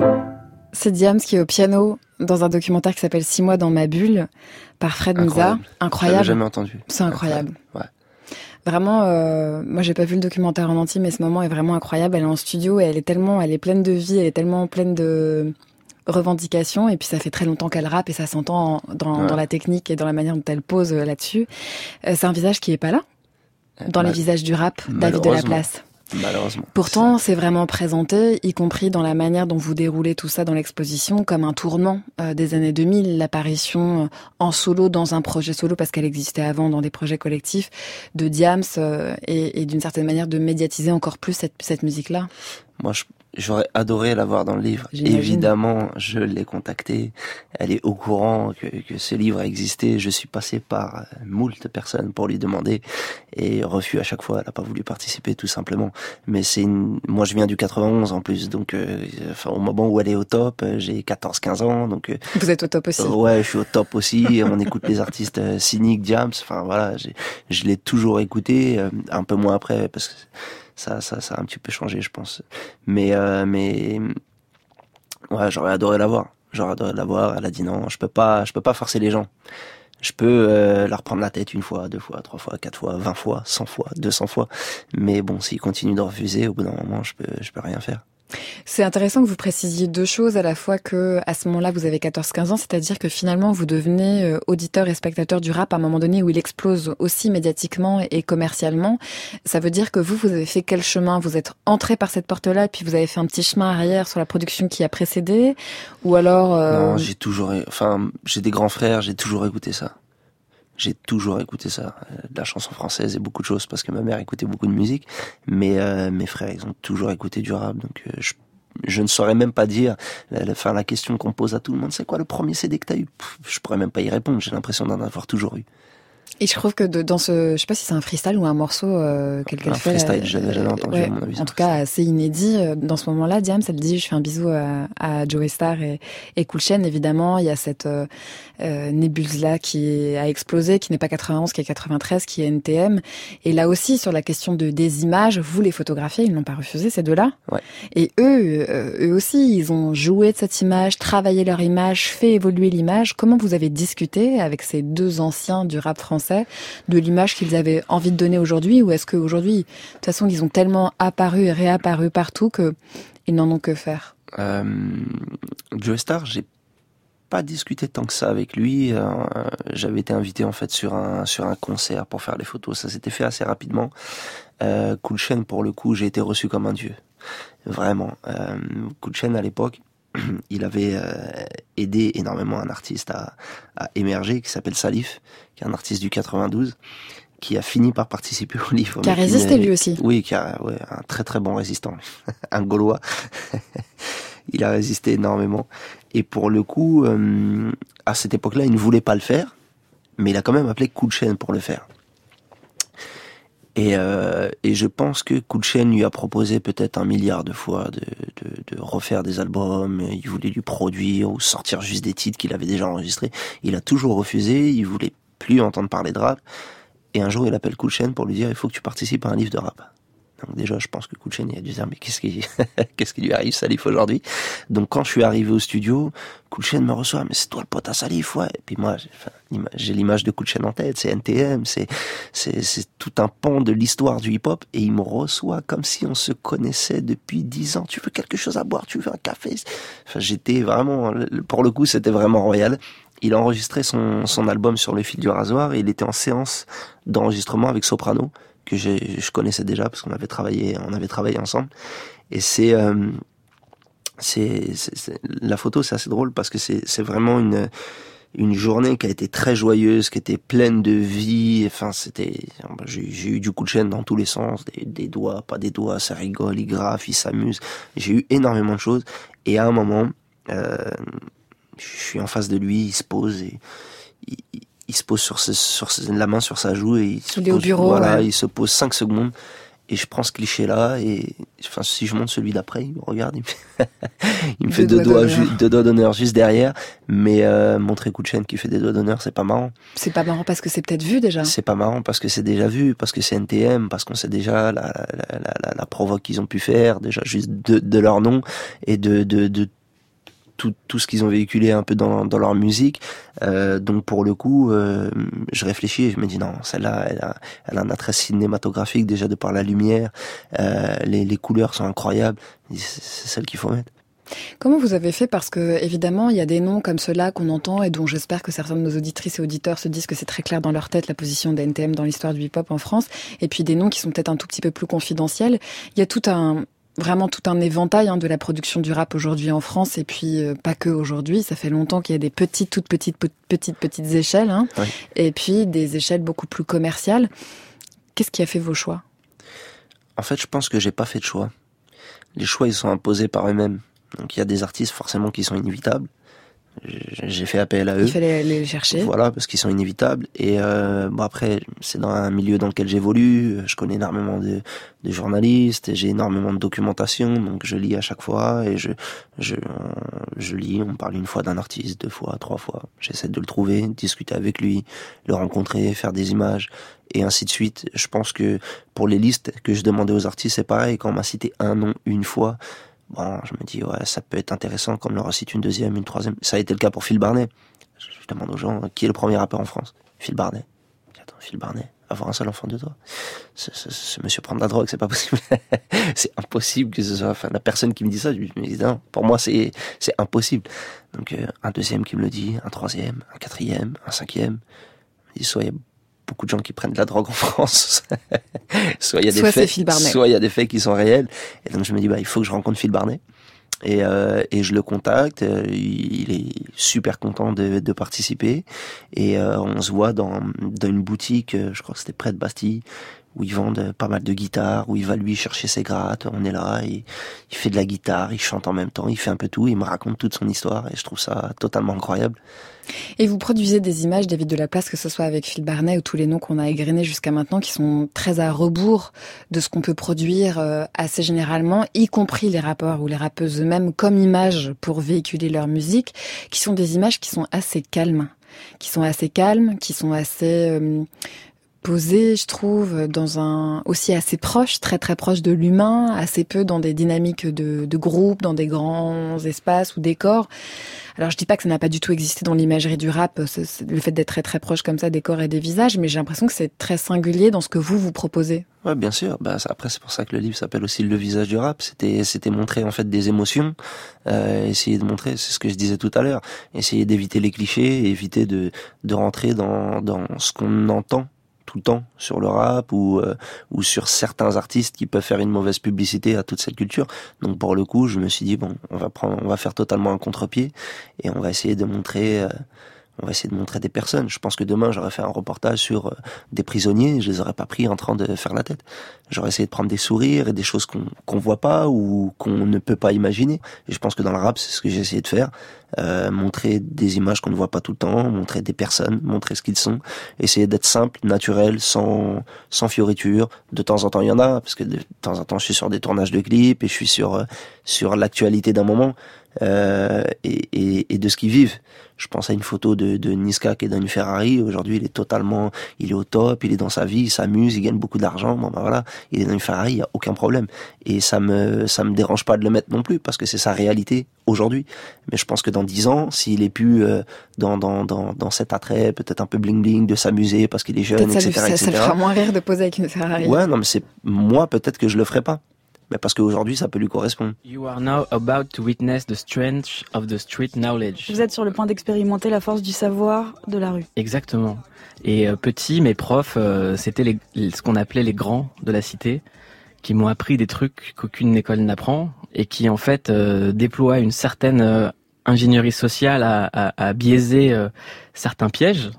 C'est Diams qui est au piano dans un documentaire qui s'appelle 6 mois dans ma bulle par Fred Musa. Incroyable. J'avais jamais entendu. C'est incroyable. Ouais. Vraiment, moi j'ai pas vu le documentaire en entier, mais ce moment est vraiment incroyable. Elle est en studio et elle est pleine de vie, elle est tellement pleine de revendications, et puis ça fait très longtemps qu'elle rappe et ça s'entend dans la technique et dans la manière dont elle pose là-dessus. C'est un visage qui est pas là dans les visages du rap, David Delaplace. Malheureusement. Pourtant, c'est vraiment présenté, y compris dans la manière dont vous déroulez tout ça dans l'exposition, comme un tournant des années 2000, l'apparition en solo dans un projet solo, parce qu'elle existait avant dans des projets collectifs, de Diams, et d'une certaine manière de médiatiser encore plus cette musique-là. Moi, j'aurais adoré la voir dans le livre. J'imagine. Évidemment, je l'ai contactée. Elle est au courant que ce livre a existé. Je suis passé par moult personnes pour lui demander et refus à chaque fois. Elle n'a pas voulu participer, tout simplement. Mais moi, je viens du 91 en plus, donc au moment où elle est au top, j'ai 14-15 ans, donc. Vous êtes au top aussi. Ouais, je suis au top aussi. On écoute les artistes cyniques, Diams. Enfin voilà, je l'ai toujours écouté, un peu moins après parce que. Ça a un petit peu changé, je pense. Mais ouais, j'aurais adoré la voir. Elle a dit non, je peux pas forcer les gens. Je peux leur prendre la tête 1 fois, 2 fois, 3 fois, 4 fois, 20 fois, 100 fois, 200 fois. Mais bon, s'ils continuent de refuser, au bout d'un moment, je peux rien faire. C'est intéressant que vous précisiez 2 choses, à la fois que à ce moment-là vous avez 14-15 ans, c'est-à-dire que finalement vous devenez auditeur et spectateur du rap à un moment donné où il explose aussi médiatiquement et commercialement. Ça veut dire que vous avez fait quel chemin? Vous êtes entré par cette porte-là et puis vous avez fait un petit chemin arrière sur la production qui a précédé, ou alors Non, j'ai des grands frères, j'ai toujours écouté ça. De la chanson française et beaucoup de choses parce que ma mère écoutait beaucoup de musique, mais mes frères ils ont toujours écouté du rap, donc je ne saurais même pas dire la question qu'on pose à tout le monde, c'est quoi le premier CD que t'as eu? Je pourrais même pas y répondre, j'ai l'impression d'en avoir toujours eu. Et je trouve que dans ce, je sais pas si c'est un freestyle ou un morceau qu'elle fait. Un freestyle, j'avais jamais entendu, ouais, à mon avis. en tout cas, assez inédit. Dans ce moment-là, Diams, elle dit, je fais un bisou à Joey Starr et Cool Chain. Évidemment, il y a cette nébuleuse-là qui a explosé, qui n'est pas 91, qui est 93, qui est NTM. Et là aussi, sur la question des images, vous les photographiez, ils n'ont pas refusé, ces deux-là. Ouais. Et eux aussi, ils ont joué de cette image, travaillé leur image, fait évoluer l'image. Comment vous avez discuté avec ces 2 anciens du rap français de l'image qu'ils avaient envie de donner aujourd'hui, ou est-ce qu'aujourd'hui, de toute façon, ils ont tellement apparu et réapparu partout qu'ils n'en ont que faire? Joey Starr, j'ai pas discuté tant que ça avec lui. J'avais été invité en fait sur un concert pour faire les photos. Ça s'était fait assez rapidement. Cool Chain, pour le coup, j'ai été reçu comme un dieu. Vraiment. Cool Chain, à l'époque, il avait aidé énormément un artiste à émerger qui s'appelle Salif, qui est un artiste du 92, qui a fini par participer au livre. Qui a résisté lui aussi. Oui, un très très bon résistant, un Gaulois. Il a résisté énormément. Et pour le coup, à cette époque-là, il ne voulait pas le faire, mais il a quand même appelé Cool Chain pour le faire. Et je pense que Cool Chain lui a proposé peut-être 1 milliard de fois de refaire des albums. Il voulait lui produire ou sortir juste des titres qu'il avait déjà enregistrés. Il a toujours refusé. Il voulait plus entendre parler de rap. Et un jour, il appelle Cool Chain pour lui dire il faut que tu participes à un livre de rap. Donc déjà, je pense que Cool Chain, il a dû dire mais qu'est-ce qui lui arrive, Salif, aujourd'hui? Donc quand je suis arrivé au studio, Cool Chain me reçoit, mais c'est toi le pote à Salif, ouais. Et puis moi, j'ai l'image de Cool Chain en tête, c'est NTM, c'est tout un pan de l'histoire du hip-hop, et il me reçoit comme si on se connaissait depuis 10 ans. Tu veux quelque chose à boire? Tu veux un café? Enfin, j'étais vraiment, pour le coup, c'était vraiment royal. Il a enregistré son album sur le fil du rasoir, et il était en séance d'enregistrement avec Soprano, que je connaissais déjà parce qu'on avait travaillé ensemble. Et c'est la photo, c'est assez drôle parce que c'est vraiment une journée qui a été très joyeuse, qui était pleine de vie. Enfin, j'ai eu du Cool Chain dans tous les sens, des doigts, pas des doigts, ça rigole, il graffe, il s'amuse. J'ai eu énormément de choses. Et à un moment, je suis en face de lui, il se pose et il se pose la main sur sa joue et il est au bureau, voilà, ouais. Il se pose 5 secondes et je prends ce cliché là et enfin si je monte celui d'après, il me regarde, il me fait 2 doigts d'honneur juste derrière, mais montrer Cool Chain qui fait des doigts d'honneur, c'est pas marrant. C'est pas marrant parce que c'est peut-être vu déjà. C'est pas marrant parce que c'est déjà vu, parce que c'est NTM, parce qu'on sait déjà la provoque qu'ils ont pu faire déjà juste de leur nom et de tout ce qu'ils ont véhiculé un peu dans leur musique. Donc pour le coup, je réfléchis et je me dis non, celle-là, elle a un attrait cinématographique déjà de par la lumière, les couleurs sont incroyables, c'est celle qu'il faut mettre. Comment vous avez fait? Parce que évidemment, il y a des noms comme ceux-là qu'on entend et dont j'espère que certains de nos auditrices et auditeurs se disent que c'est très clair dans leur tête la position des NTM dans l'histoire du hip-hop en France, et puis des noms qui sont peut-être un tout petit peu plus confidentiels. Il y a vraiment tout un éventail de la production du rap aujourd'hui en France, et puis pas que aujourd'hui. Ça fait longtemps qu'il y a des toutes petites échelles, hein, oui. Et puis des échelles beaucoup plus commerciales. Qu'est-ce qui a fait vos choix? En fait, je pense que j'ai pas fait de choix. les choix ils sont imposés par eux-mêmes. Donc il y a des artistes forcément qui sont inévitables. J'ai fait appel à eux. Il fallait les chercher. Voilà, parce qu'ils sont inévitables. Et bon après, c'est dans un milieu dans lequel j'évolue. Je connais énormément de journalistes. J'ai énormément de documentation, donc je lis à chaque fois et je lis. On parle une fois d'un artiste, 2 fois, 3 fois. J'essaie de le trouver, discuter avec lui, le rencontrer, faire des images et ainsi de suite. Je pense que pour les listes que je demandais aux artistes, c'est pareil. Quand on m'a cité un nom une fois, bon, je me dis, ouais, ça peut être intéressant qu'on me le recite une deuxième, une troisième. Ça a été le cas pour Phil Barnet. Je demande aux gens, qui est le premier rappeur en France? Phil Barnet. Attends, Phil Barnet, avoir un seul enfant de toi. Ce monsieur prend de la drogue, c'est pas possible. C'est impossible que ce soit, enfin, la personne qui me dit ça, je me dis, non, pour moi, c'est impossible. Donc, un deuxième qui me le dit, un troisième, un quatrième, un cinquième. Je me dis, soit il y a beaucoup de gens qui prennent de la drogue en France, soit il y a des faits, soit il y a des faits qui sont réels. Et donc je me dis, bah, il faut que je rencontre Phil Barnet. Et je le contacte. Il est super content de participer. Et on se voit dans une boutique, je crois que c'était près de Bastille, où ils vendent pas mal de guitares, où il va lui chercher ses grattes. On est là, il fait de la guitare, il chante en même temps, il fait un peu tout. Il me raconte toute son histoire et je trouve ça totalement incroyable. Et vous produisez des images, David Delaplace, que ce soit avec Phil Barnet ou tous les noms qu'on a égrenés jusqu'à maintenant, qui sont très à rebours de ce qu'on peut produire assez généralement, y compris les rappeurs ou les rappeuses eux-mêmes, comme images pour véhiculer leur musique, qui sont des images qui sont assez calmes, qui sont assez posé, je trouve, aussi assez proche, très très proche de l'humain, assez peu dans des dynamiques de groupe, dans des grands espaces ou décors. Alors je dis pas que ça n'a pas du tout existé dans l'imagerie du rap, c'est le fait d'être très très proche comme ça des corps et des visages, mais j'ai l'impression que c'est très singulier dans ce que vous proposez. Ouais, bien sûr. Bah, après, c'est pour ça que le livre s'appelle aussi Le visage du rap. C'était montrer, en fait, des émotions, essayer de montrer, c'est ce que je disais tout à l'heure, essayer d'éviter les clichés, éviter de rentrer dans ce qu'on entend tout le temps sur le rap ou sur certains artistes qui peuvent faire une mauvaise publicité à toute cette culture. Donc pour le coup, je me suis dit bon, on va faire totalement un contre-pied et on va essayer de montrer des personnes. Je pense que demain, j'aurais fait un reportage sur des prisonniers, je les aurais pas pris en train de faire la tête. J'aurais essayé de prendre des sourires et des choses qu'on voit pas ou qu'on ne peut pas imaginer. Et je pense que dans le rap, c'est ce que j'ai essayé de faire. Montrer des images qu'on ne voit pas tout le temps, montrer des personnes, montrer ce qu'ils sont, essayer d'être simple, naturel, sans fioritures. De temps en temps, il y en a, parce que de temps en temps, je suis sur des tournages de clips et je suis sur l'actualité d'un moment. Et de ce qu'ils vivent. Je pense à une photo de Niska qui est dans une Ferrari. Aujourd'hui, il est au top, il est dans sa vie, il s'amuse, il gagne beaucoup d'argent. Bon, ben voilà, il est dans une Ferrari, il y a aucun problème. Et ça me dérange pas de le mettre non plus parce que c'est sa réalité aujourd'hui. Mais je pense que dans 10 ans, s'il est plus dans cet attrait, peut-être un peu bling bling, de s'amuser parce qu'il est jeune, etc., ça le fera moins rire de poser avec une Ferrari. Ouais, non, mais moi, peut-être que je le ferai pas. Mais parce qu'aujourd'hui, ça peut lui correspondre. You are now about to witness the strength of the street knowledge. Vous êtes sur le point d'expérimenter la force du savoir de la rue. Exactement. Et petit, mes profs, c'était ce qu'on appelait les grands de la cité, qui m'ont appris des trucs qu'aucune école n'apprend, et qui en fait déploient une certaine ingénierie sociale à biaiser certains pièges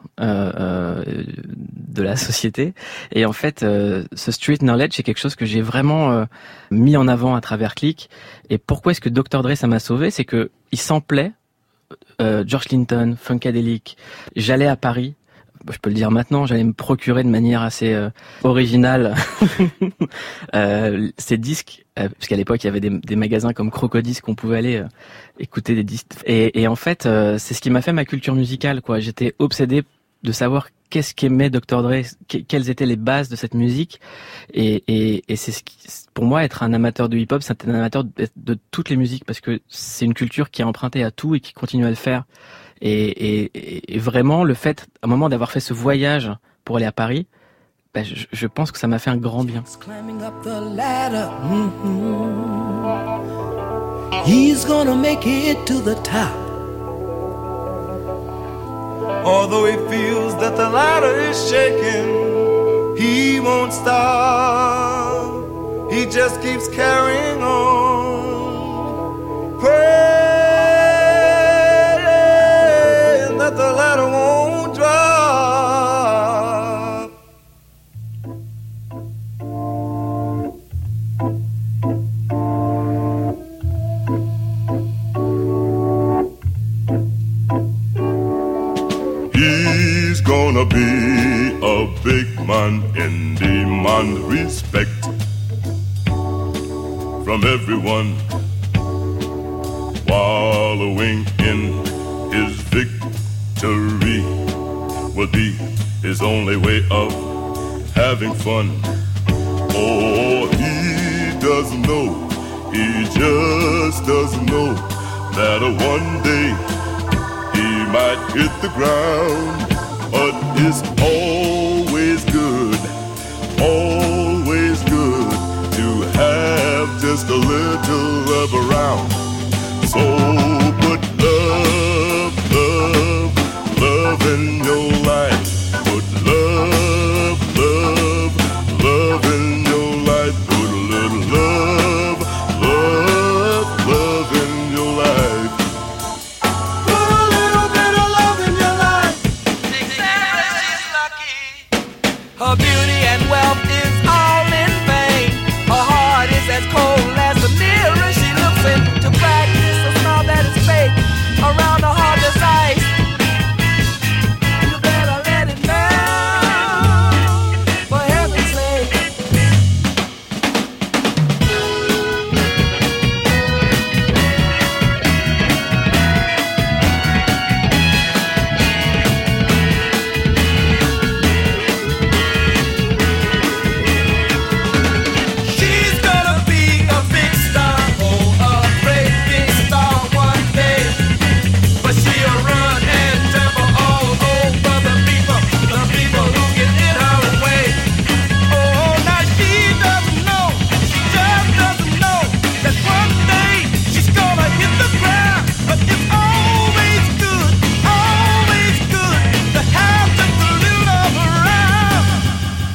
de la société. Et en fait, ce street knowledge, c'est quelque chose que j'ai vraiment mis en avant à travers Click. Et pourquoi est-ce que Dr. Dre, ça m'a sauvé? C'est que il samplait George Clinton, Funkadelic. J'allais à Paris, je peux le dire maintenant, j'allais me procurer de manière assez originale ces disques, parce qu'à l'époque il y avait des magasins comme Crocodisc qu'on pouvait aller écouter des disques. Et en fait, c'est ce qui m'a fait ma culture musicale, quoi. J'étais obsédé de savoir qu'est-ce qu'aimait Dr. Dre, quelles étaient les bases de cette musique. Et c'est pour moi, être un amateur de hip-hop, c'est un amateur de toutes les musiques, parce que c'est une culture qui est empruntée à tout et qui continue à le faire. Et vraiment, le fait, à un moment, d'avoir fait ce voyage pour aller à Paris, ben, je pense que ça m'a fait un grand bien. He's gonna make it to the top. Although he feels that the ladder is shaking, he won't stop. He just keeps carrying on, praying that the ladder won't drop. gonna be a big man in demand, respect from everyone, wallowing in his victory will be his only way of having fun. Oh, he doesn't know, he just doesn't know that one day he might hit the ground. But it's always good to have just a little love around. So put love, love, love in your life. Put love, love, love in your life. Put a little love, love, love in your life. Put a little bit of love in your life. She's lucky. Her beauty and wealth is all in vain. Her heart is as cold as the mirror she looks in. To practice a smile that is fake around her heart is ice. You better let it melt, for heaven's sake. She's gonna be a big star, oh, a great big star one day. But she'll run and trample all over the people who get in her way. Oh, now she doesn't know, she just doesn't know that one day she's gonna hit the ground. But it's always good to have just a little love around.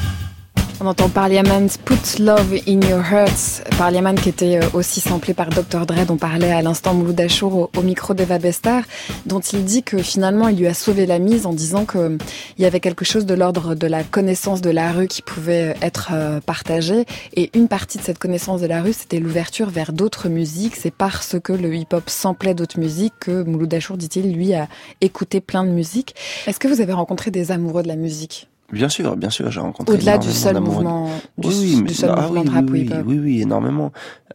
On entend Parliament Put Love in Your Hearts. Parliament qui était aussi samplé par Dr. Dre, dont parlait à l'instant Mouloud Achour au micro d'Eva Bester, dont il dit que finalement il lui a sauvé la mise en disant qu'il y avait quelque chose de l'ordre de la connaissance de la rue qui pouvait être partagée. Et une partie de cette connaissance de la rue, c'était l'ouverture vers d'autres musiques. C'est parce que le hip-hop samplait d'autres musiques que Mouloud Achour, dit-il, lui a écouté plein de musiques. Est-ce que vous avez rencontré des amoureux de la musique ? Bien sûr, j'ai rencontré au-delà du seul mouvement, du seul mouvement de rap ou hip-hop. Oui, énormément.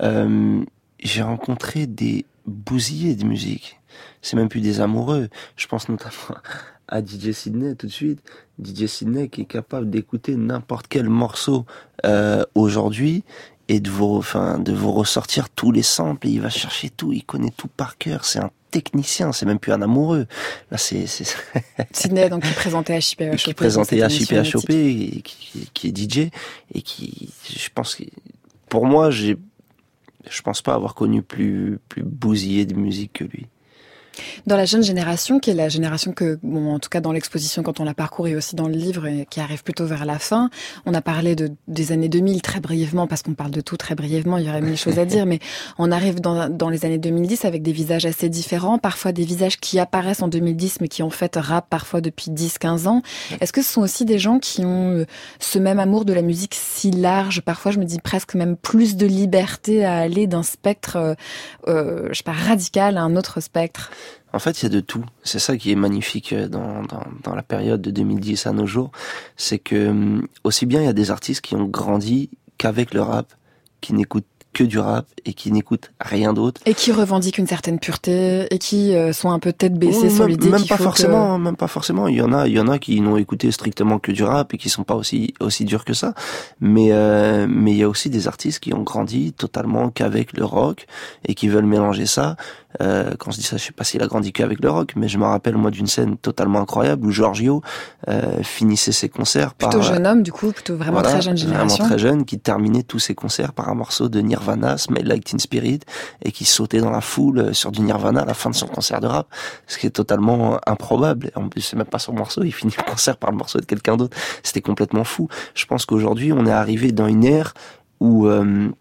J'ai rencontré des bousillés de musique. C'est même plus des amoureux. Je pense notamment à DJ Sydney tout de suite. DJ Sydney qui est capable d'écouter n'importe quel morceau aujourd'hui et de vous ressortir tous les samples. Il va chercher tout, il connaît tout par cœur. C'est un technicien, c'est même plus un amoureux. Là, c'est Sydney, donc, qui présentait HIPHOP. Qui présentait HIPHOP, qui est DJ, et qui, je pense que, pour moi, je pense pas avoir connu plus bousillé de musique que lui. Dans la jeune génération, qui est la génération que, bon, en tout cas dans l'exposition quand on la parcourt et aussi dans le livre, et qui arrive plutôt vers la fin, on a parlé des années 2000 très brièvement, parce qu'on parle de tout très brièvement, il y aurait mille choses à dire, mais on arrive dans les années 2010 avec des visages assez différents, parfois des visages qui apparaissent en 2010 mais qui en fait rap parfois depuis 10-15 ans. Est-ce que ce sont aussi des gens qui ont ce même amour de la musique si large, parfois je me dis presque même plus de liberté à aller d'un spectre, je sais pas, radical à un autre spectre? En fait, il y a de tout. C'est ça qui est magnifique dans la période de 2010 à nos jours. C'est que, aussi bien il y a des artistes qui ont grandi qu'avec le rap, qui n'écoutent que du rap et qui n'écoutent rien d'autre. Et qui revendiquent une certaine pureté et qui sont un peu tête baissée sur l'idée même pas forcément. Il y en a qui n'ont écouté strictement que du rap et qui sont pas aussi durs que ça. Mais il y a aussi des artistes qui ont grandi totalement qu'avec le rock et qui veulent mélanger ça. Quand je dis ça, je sais pas s'il a grandi qu'avec le rock, mais je me rappelle moi d'une scène totalement incroyable où Giorgio finissait ses concerts plutôt jeune homme, du coup, plutôt vraiment très jeune génération. Vraiment très jeune, qui terminait tous ses concerts par un morceau de Nirvana, Smell Like Teen Spirit, et qui sautait dans la foule sur du Nirvana à la fin de son concert de rap, ce qui est totalement improbable. En plus, c'est même pas son morceau, il finit le concert par le morceau de quelqu'un d'autre. C'était complètement fou. Je pense qu'aujourd'hui, on est arrivé dans une ère où le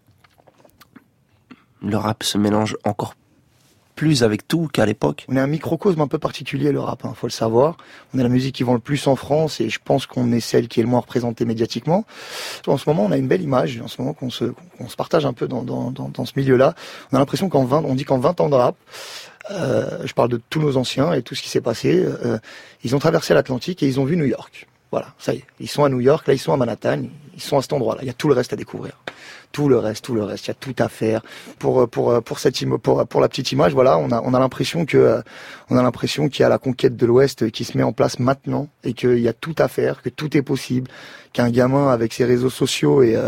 rap se mélange encore plus avec tout qu'à l'époque. On est un microcosme un peu particulier, le rap, faut le savoir. On est la musique qui vend le plus en France et je pense qu'on est celle qui est le moins représentée médiatiquement. En ce moment, on a une belle image, en ce moment qu'on se partage un peu dans ce milieu-là. On a l'impression on dit qu'en 20 ans de rap, je parle de tous nos anciens et tout ce qui s'est passé. Ils ont traversé l'Atlantique et ils ont vu New York. Voilà, ça y est. Ils sont à New York, là ils sont à Manhattan, ils sont à cet endroit-là. Il y a tout le reste à découvrir. Tout le reste. Il y a tout à faire. Pour la petite image, voilà, on a l'impression qu'il y a la conquête de l'Ouest qui se met en place maintenant et qu'il y a tout à faire, que tout est possible, qu'un gamin avec ses réseaux sociaux et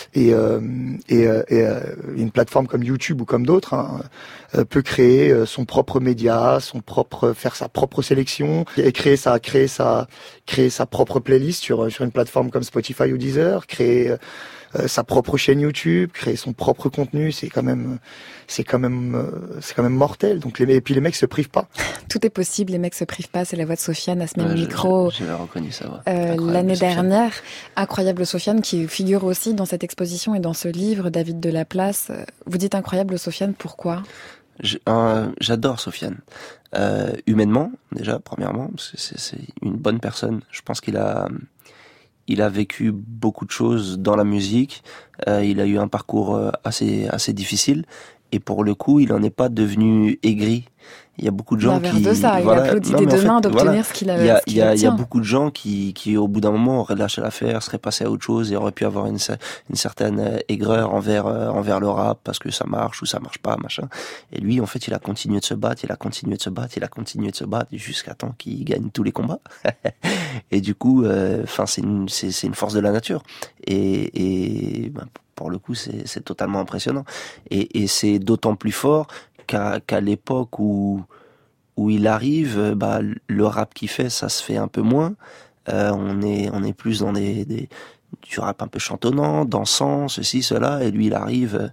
une plateforme comme YouTube ou comme d'autres peut créer son propre média, faire sa propre sélection et créer sa propre playlist sur une plateforme comme Spotify ou Deezer, créer sa propre chaîne YouTube, créer son propre contenu, c'est quand même mortel. Donc et puis les mecs se privent pas. Tout est possible, les mecs se privent pas. C'est la voix de Sofiane à ce même micro. J'avais reconnu sa voix. L'année dernière, Incroyable Sofiane, qui figure aussi dans cette exposition et dans ce livre, David Delaplace. Vous dites Incroyable Sofiane, pourquoi? J'adore Sofiane. Humainement, déjà, premièrement, parce que c'est une bonne personne. Je pense qu'il a vécu beaucoup de choses dans la musique. Il a eu un parcours assez difficile. Et pour le coup, il en est pas devenu aigri. Il y a beaucoup de gens qui... de ça, il applaudit des deux mains d'obtenir ce qu'il avait. Il y a beaucoup de gens qui, au bout d'un moment, auraient lâché l'affaire, seraient passés à autre chose et auraient pu avoir une certaine aigreur envers le rap parce que ça marche ou ça marche pas, machin. Et lui, en fait, il a continué de se battre, jusqu'à temps qu'il gagne tous les combats. Et du coup, c'est une force de la nature. Et pour le coup, c'est totalement impressionnant. Et c'est d'autant plus fort qu'à l'époque où il arrive, le rap qu'il fait, ça se fait un peu moins. On est plus dans du rap un peu chantonnant, dansant, ceci, cela. Et lui, il arrive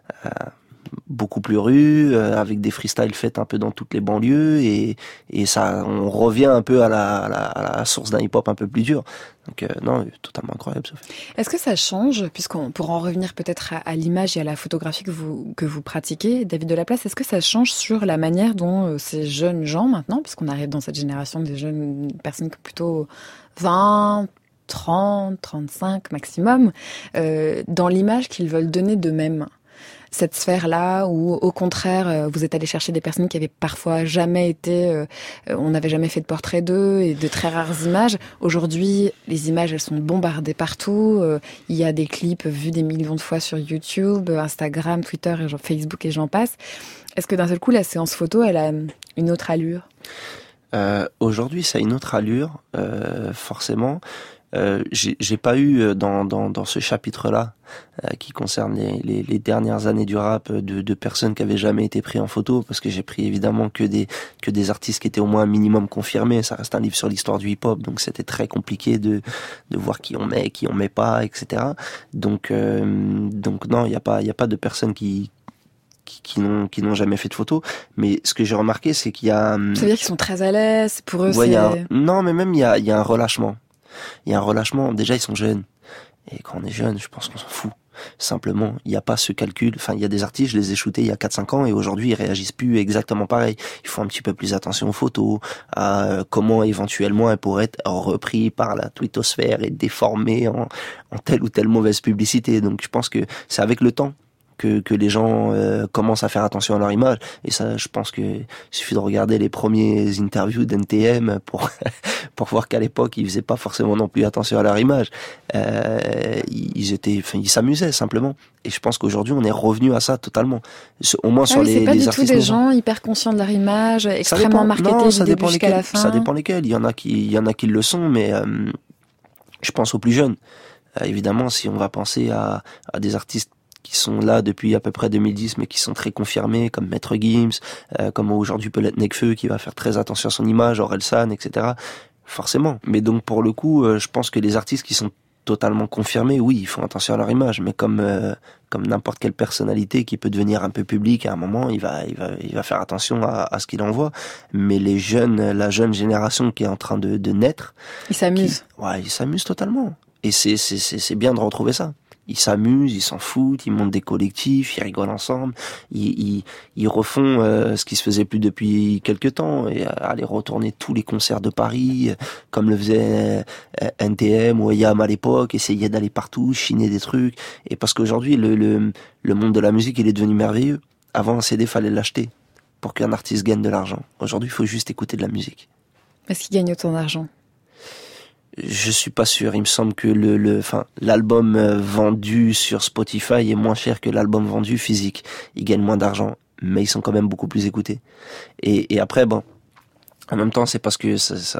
beaucoup plus rue, avec des freestyles faits un peu dans toutes les banlieues. Et ça, on revient un peu à la source d'un hip-hop un peu plus dur. Donc non, totalement incroyable, Sophie. Est-ce que ça change, puisqu'on pourra en revenir peut-être à l'image et à la photographie que vous pratiquez, David Delaplace, est-ce que ça change sur la manière dont ces jeunes gens maintenant, puisqu'on arrive dans cette génération des jeunes personnes qui ont plutôt 20, 30, 35 maximum, dans l'image qu'ils veulent donner d'eux-mêmes? Cette sphère-là, où au contraire, vous êtes allé chercher des personnes qui avaient parfois jamais été, on n'avait jamais fait de portrait d'eux et de très rares images. Aujourd'hui, les images, elles sont bombardées partout. Il y a des clips vus des millions de fois sur YouTube, Instagram, Twitter, et Facebook et j'en passe. Est-ce que d'un seul coup, la séance photo, elle a une autre allure? Aujourd'hui, ça a une autre allure, forcément. J'ai pas eu dans ce chapitre-là qui concerne les dernières années du rap de personnes qui avaient jamais été pris en photo, parce que j'ai pris évidemment que des artistes qui étaient au moins un minimum confirmés. Ça reste un livre sur l'histoire du hip-hop, donc c'était très compliqué de voir qui on met pas, etc. Donc non, il y a pas de personnes qui n'ont jamais fait de photos. Mais ce que j'ai remarqué, c'est qu'il y a... Ça veut dire qu'ils sont très à l'aise, pour eux, Non, mais même il y a un relâchement. Il y a un relâchement. Déjà, ils sont jeunes. Et quand on est jeune, je pense qu'on s'en fout. Simplement, il n'y a pas ce calcul. Enfin, il y a des artistes, je les ai shootés il y a 4-5 ans et aujourd'hui, ils réagissent plus exactement pareil. Ils font un petit peu plus attention aux photos, à comment éventuellement elles pourraient être reprises par la twittosphère et déformées en telle ou telle mauvaise publicité. Donc, je pense que c'est avec le temps que les gens commencent à faire attention à leur image. Et ça, je pense que il suffit de regarder les premiers interviews d'NTM pour voir qu'à l'époque, ils faisaient pas forcément non plus attention à leur image. Ils s'amusaient simplement. Et je pense qu'aujourd'hui, on est revenu à ça totalement. Au moins sur les artistes. C'est pas du tout des gens hyper conscients de leur image, extrêmement marketés du début jusqu'à la fin. Ça dépend lesquels. Il y en a qui le sont, mais je pense aux plus jeunes. Évidemment, si on va penser à des artistes qui sont là depuis à peu près 2010, mais qui sont très confirmés, comme Maître Gims, comme aujourd'hui peut l'être Nekfeu, qui va faire très attention à son image, Orelsan, etc. Forcément. Mais donc, pour le coup, je pense que les artistes qui sont totalement confirmés, oui, ils font attention à leur image, mais comme n'importe quelle personnalité qui peut devenir un peu publique, à un moment, il va faire attention à ce qu'il envoie. Mais la jeune génération qui est en train de naître... Ils s'amusent. Ils s'amusent totalement. Et c'est bien de retrouver ça. Ils s'amusent, ils s'en foutent, ils montent des collectifs, ils rigolent ensemble, ils refont ce qui se faisait plus depuis quelques temps, et aller retourner tous les concerts de Paris, comme le faisait NTM ou IAM à l'époque, essayer d'aller partout, chiner des trucs. Et parce qu'aujourd'hui, le monde de la musique, il est devenu merveilleux. Avant, un CD, fallait l'acheter. pour qu'un artiste gagne de l'argent. Aujourd'hui, il faut juste écouter de la musique. Est-ce qu'il gagne autant d'argent ? Je suis pas sûr. Il me semble que l'album vendu sur Spotify est moins cher que l'album vendu physique. Ils gagnent moins d'argent, mais ils sont quand même beaucoup plus écoutés. Et après, bon, en même temps, c'est parce que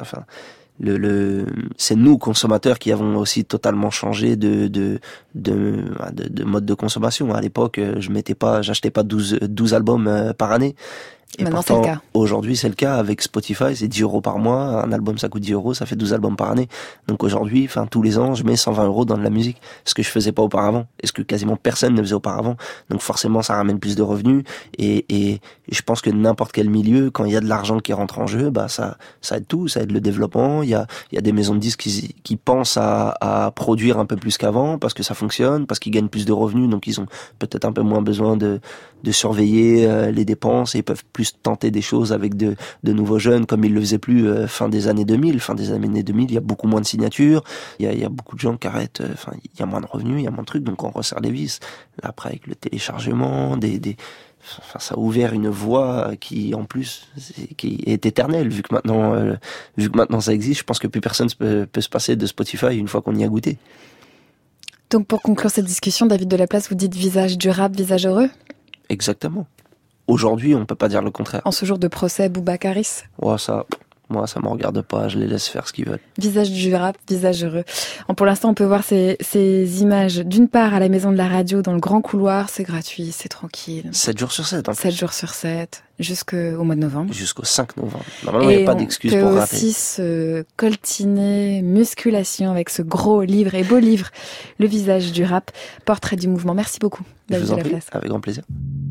c'est nous consommateurs qui avons aussi totalement changé de mode de consommation. À l'époque, j'achetais pas 12 albums par année. Et maintenant, pourtant, c'est le cas. Aujourd'hui, c'est le cas. Avec Spotify, c'est 10 € par mois. Un album, ça coûte 10 €. Ça fait 12 albums par année. Donc aujourd'hui, tous les ans, je mets 120 € dans de la musique. Ce que je faisais pas auparavant. Et ce que quasiment personne ne faisait auparavant. Donc forcément, ça ramène plus de revenus. Et je pense que n'importe quel milieu, quand il y a de l'argent qui rentre en jeu, ça aide tout. Ça aide le développement. Il y a des maisons de disques qui pensent à produire un peu plus qu'avant parce que ça fonctionne, parce qu'ils gagnent plus de revenus. Donc ils ont peut-être un peu moins besoin de surveiller les dépenses et ils peuvent plus tenter des choses avec de nouveaux jeunes comme ils le faisaient plus fin des années 2000. Fin des années 2000, il y a beaucoup moins de signatures, il y a beaucoup de gens qui arrêtent, il y a moins de revenus, il y a moins de trucs, donc on resserre les vis. Là, après, avec le téléchargement, ça a ouvert une voie qui, en plus, qui est éternelle, vu que maintenant ça existe. Je pense que plus personne peut se passer de Spotify une fois qu'on y a goûté. Donc pour conclure cette discussion, David Delaplace, vous dites visage du rap, visage heureux ? Exactement. Aujourd'hui, on peut pas dire le contraire. En ce jour de procès, Boubacaris ? Ouais, moi, ça me regarde pas, je les laisse faire ce qu'ils veulent. Visage du rap, visage heureux. Pour l'instant, on peut voir ces images, d'une part à la Maison de la Radio, dans le grand couloir, c'est gratuit, c'est tranquille. 7 jours sur 7, en plus. 7 jours sur 7, jusqu'au mois de novembre. Jusqu'au 5 novembre. Normalement, il n'y a pas d'excuse pour rater. Et on peut aussi se coltiner, musculation, avec ce gros livre et beau livre, Le visage du rap, portrait du mouvement. Merci beaucoup, David Delaplace. Avec grand plaisir.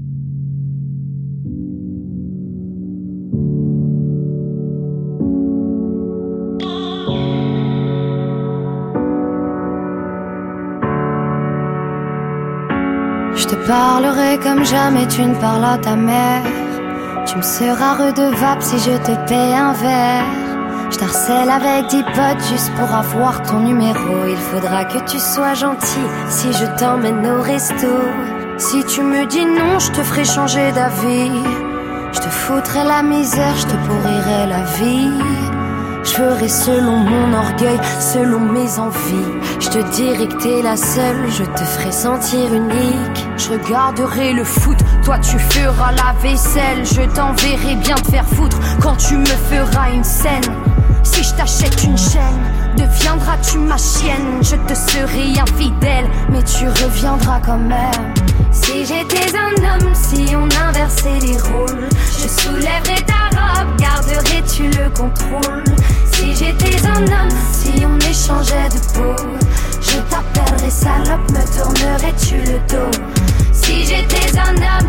Je te parlerai comme jamais tu ne parles à ta mère. Tu me seras redevable si je te paie un verre. Je t'harcèle avec 10 potes juste pour avoir ton numéro. Il faudra que tu sois gentil si je t'emmène au resto. Si tu me dis non, je te ferai changer d'avis. Je te foutrai la misère, je te pourrirai la vie. Je ferai selon mon orgueil, selon mes envies. Je te dirai que t'es la seule, je te ferai sentir unique. Je regarderai le foot, toi tu feras la vaisselle. Je t'enverrai bien te faire foutre quand tu me feras une scène. Si je t'achète une chaîne, deviendras-tu ma chienne? Je te serai infidèle, mais tu reviendras quand même. Si j'étais un homme, si on inversait les rôles, je soulèverais ta robe, garderais-tu le contrôle? Si j'étais un homme, si on échangeait de peau, je t'appellerais salope, me tournerais-tu le dos? Si j'étais un homme,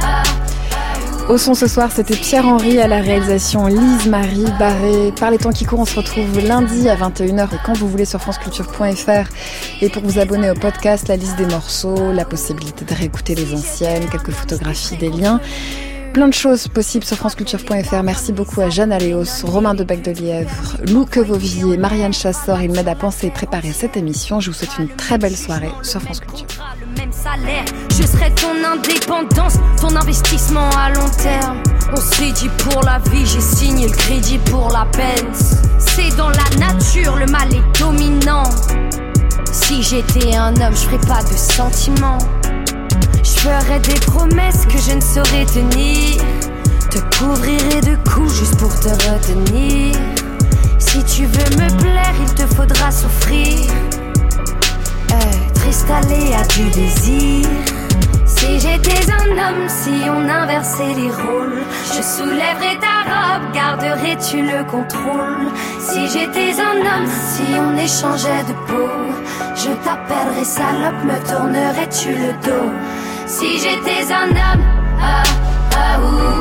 Au son ce soir, c'était Pierre-Henri, à la réalisation Lise-Marie Barré. Par les temps qui courent, on se retrouve lundi à 21h et quand vous voulez sur franceculture.fr. Et pour vous abonner au podcast, la liste des morceaux, la possibilité de réécouter les anciennes, quelques photographies, des liens. Plein de choses possibles sur franceculture.fr. Merci beaucoup à Jeanne Aléos, Romain Debec de Lièvre, Lou Quevovier, Marianne Chassor. Ils m'aident à penser et préparer cette émission. Je vous souhaite une très belle soirée sur France Culture. Même salaire, je serai ton indépendance, ton investissement à long terme. On s'est dit pour la vie, j'ai signé le crédit pour la Benz. C'est dans la nature, le mal est dominant. Si j'étais un homme, je ferais pas de sentiments. Je ferais des promesses que je ne saurais tenir. Te couvrirai de coups juste pour te retenir. Si tu veux me plaire, il te faudra souffrir. Triste aléa du désir. Si j'étais un homme, si on inversait les rôles, je soulèverais ta robe, garderais-tu le contrôle? Si j'étais un homme, si on échangeait de peau, je t'appellerais salope, me tournerais-tu le dos? Si j'étais un homme,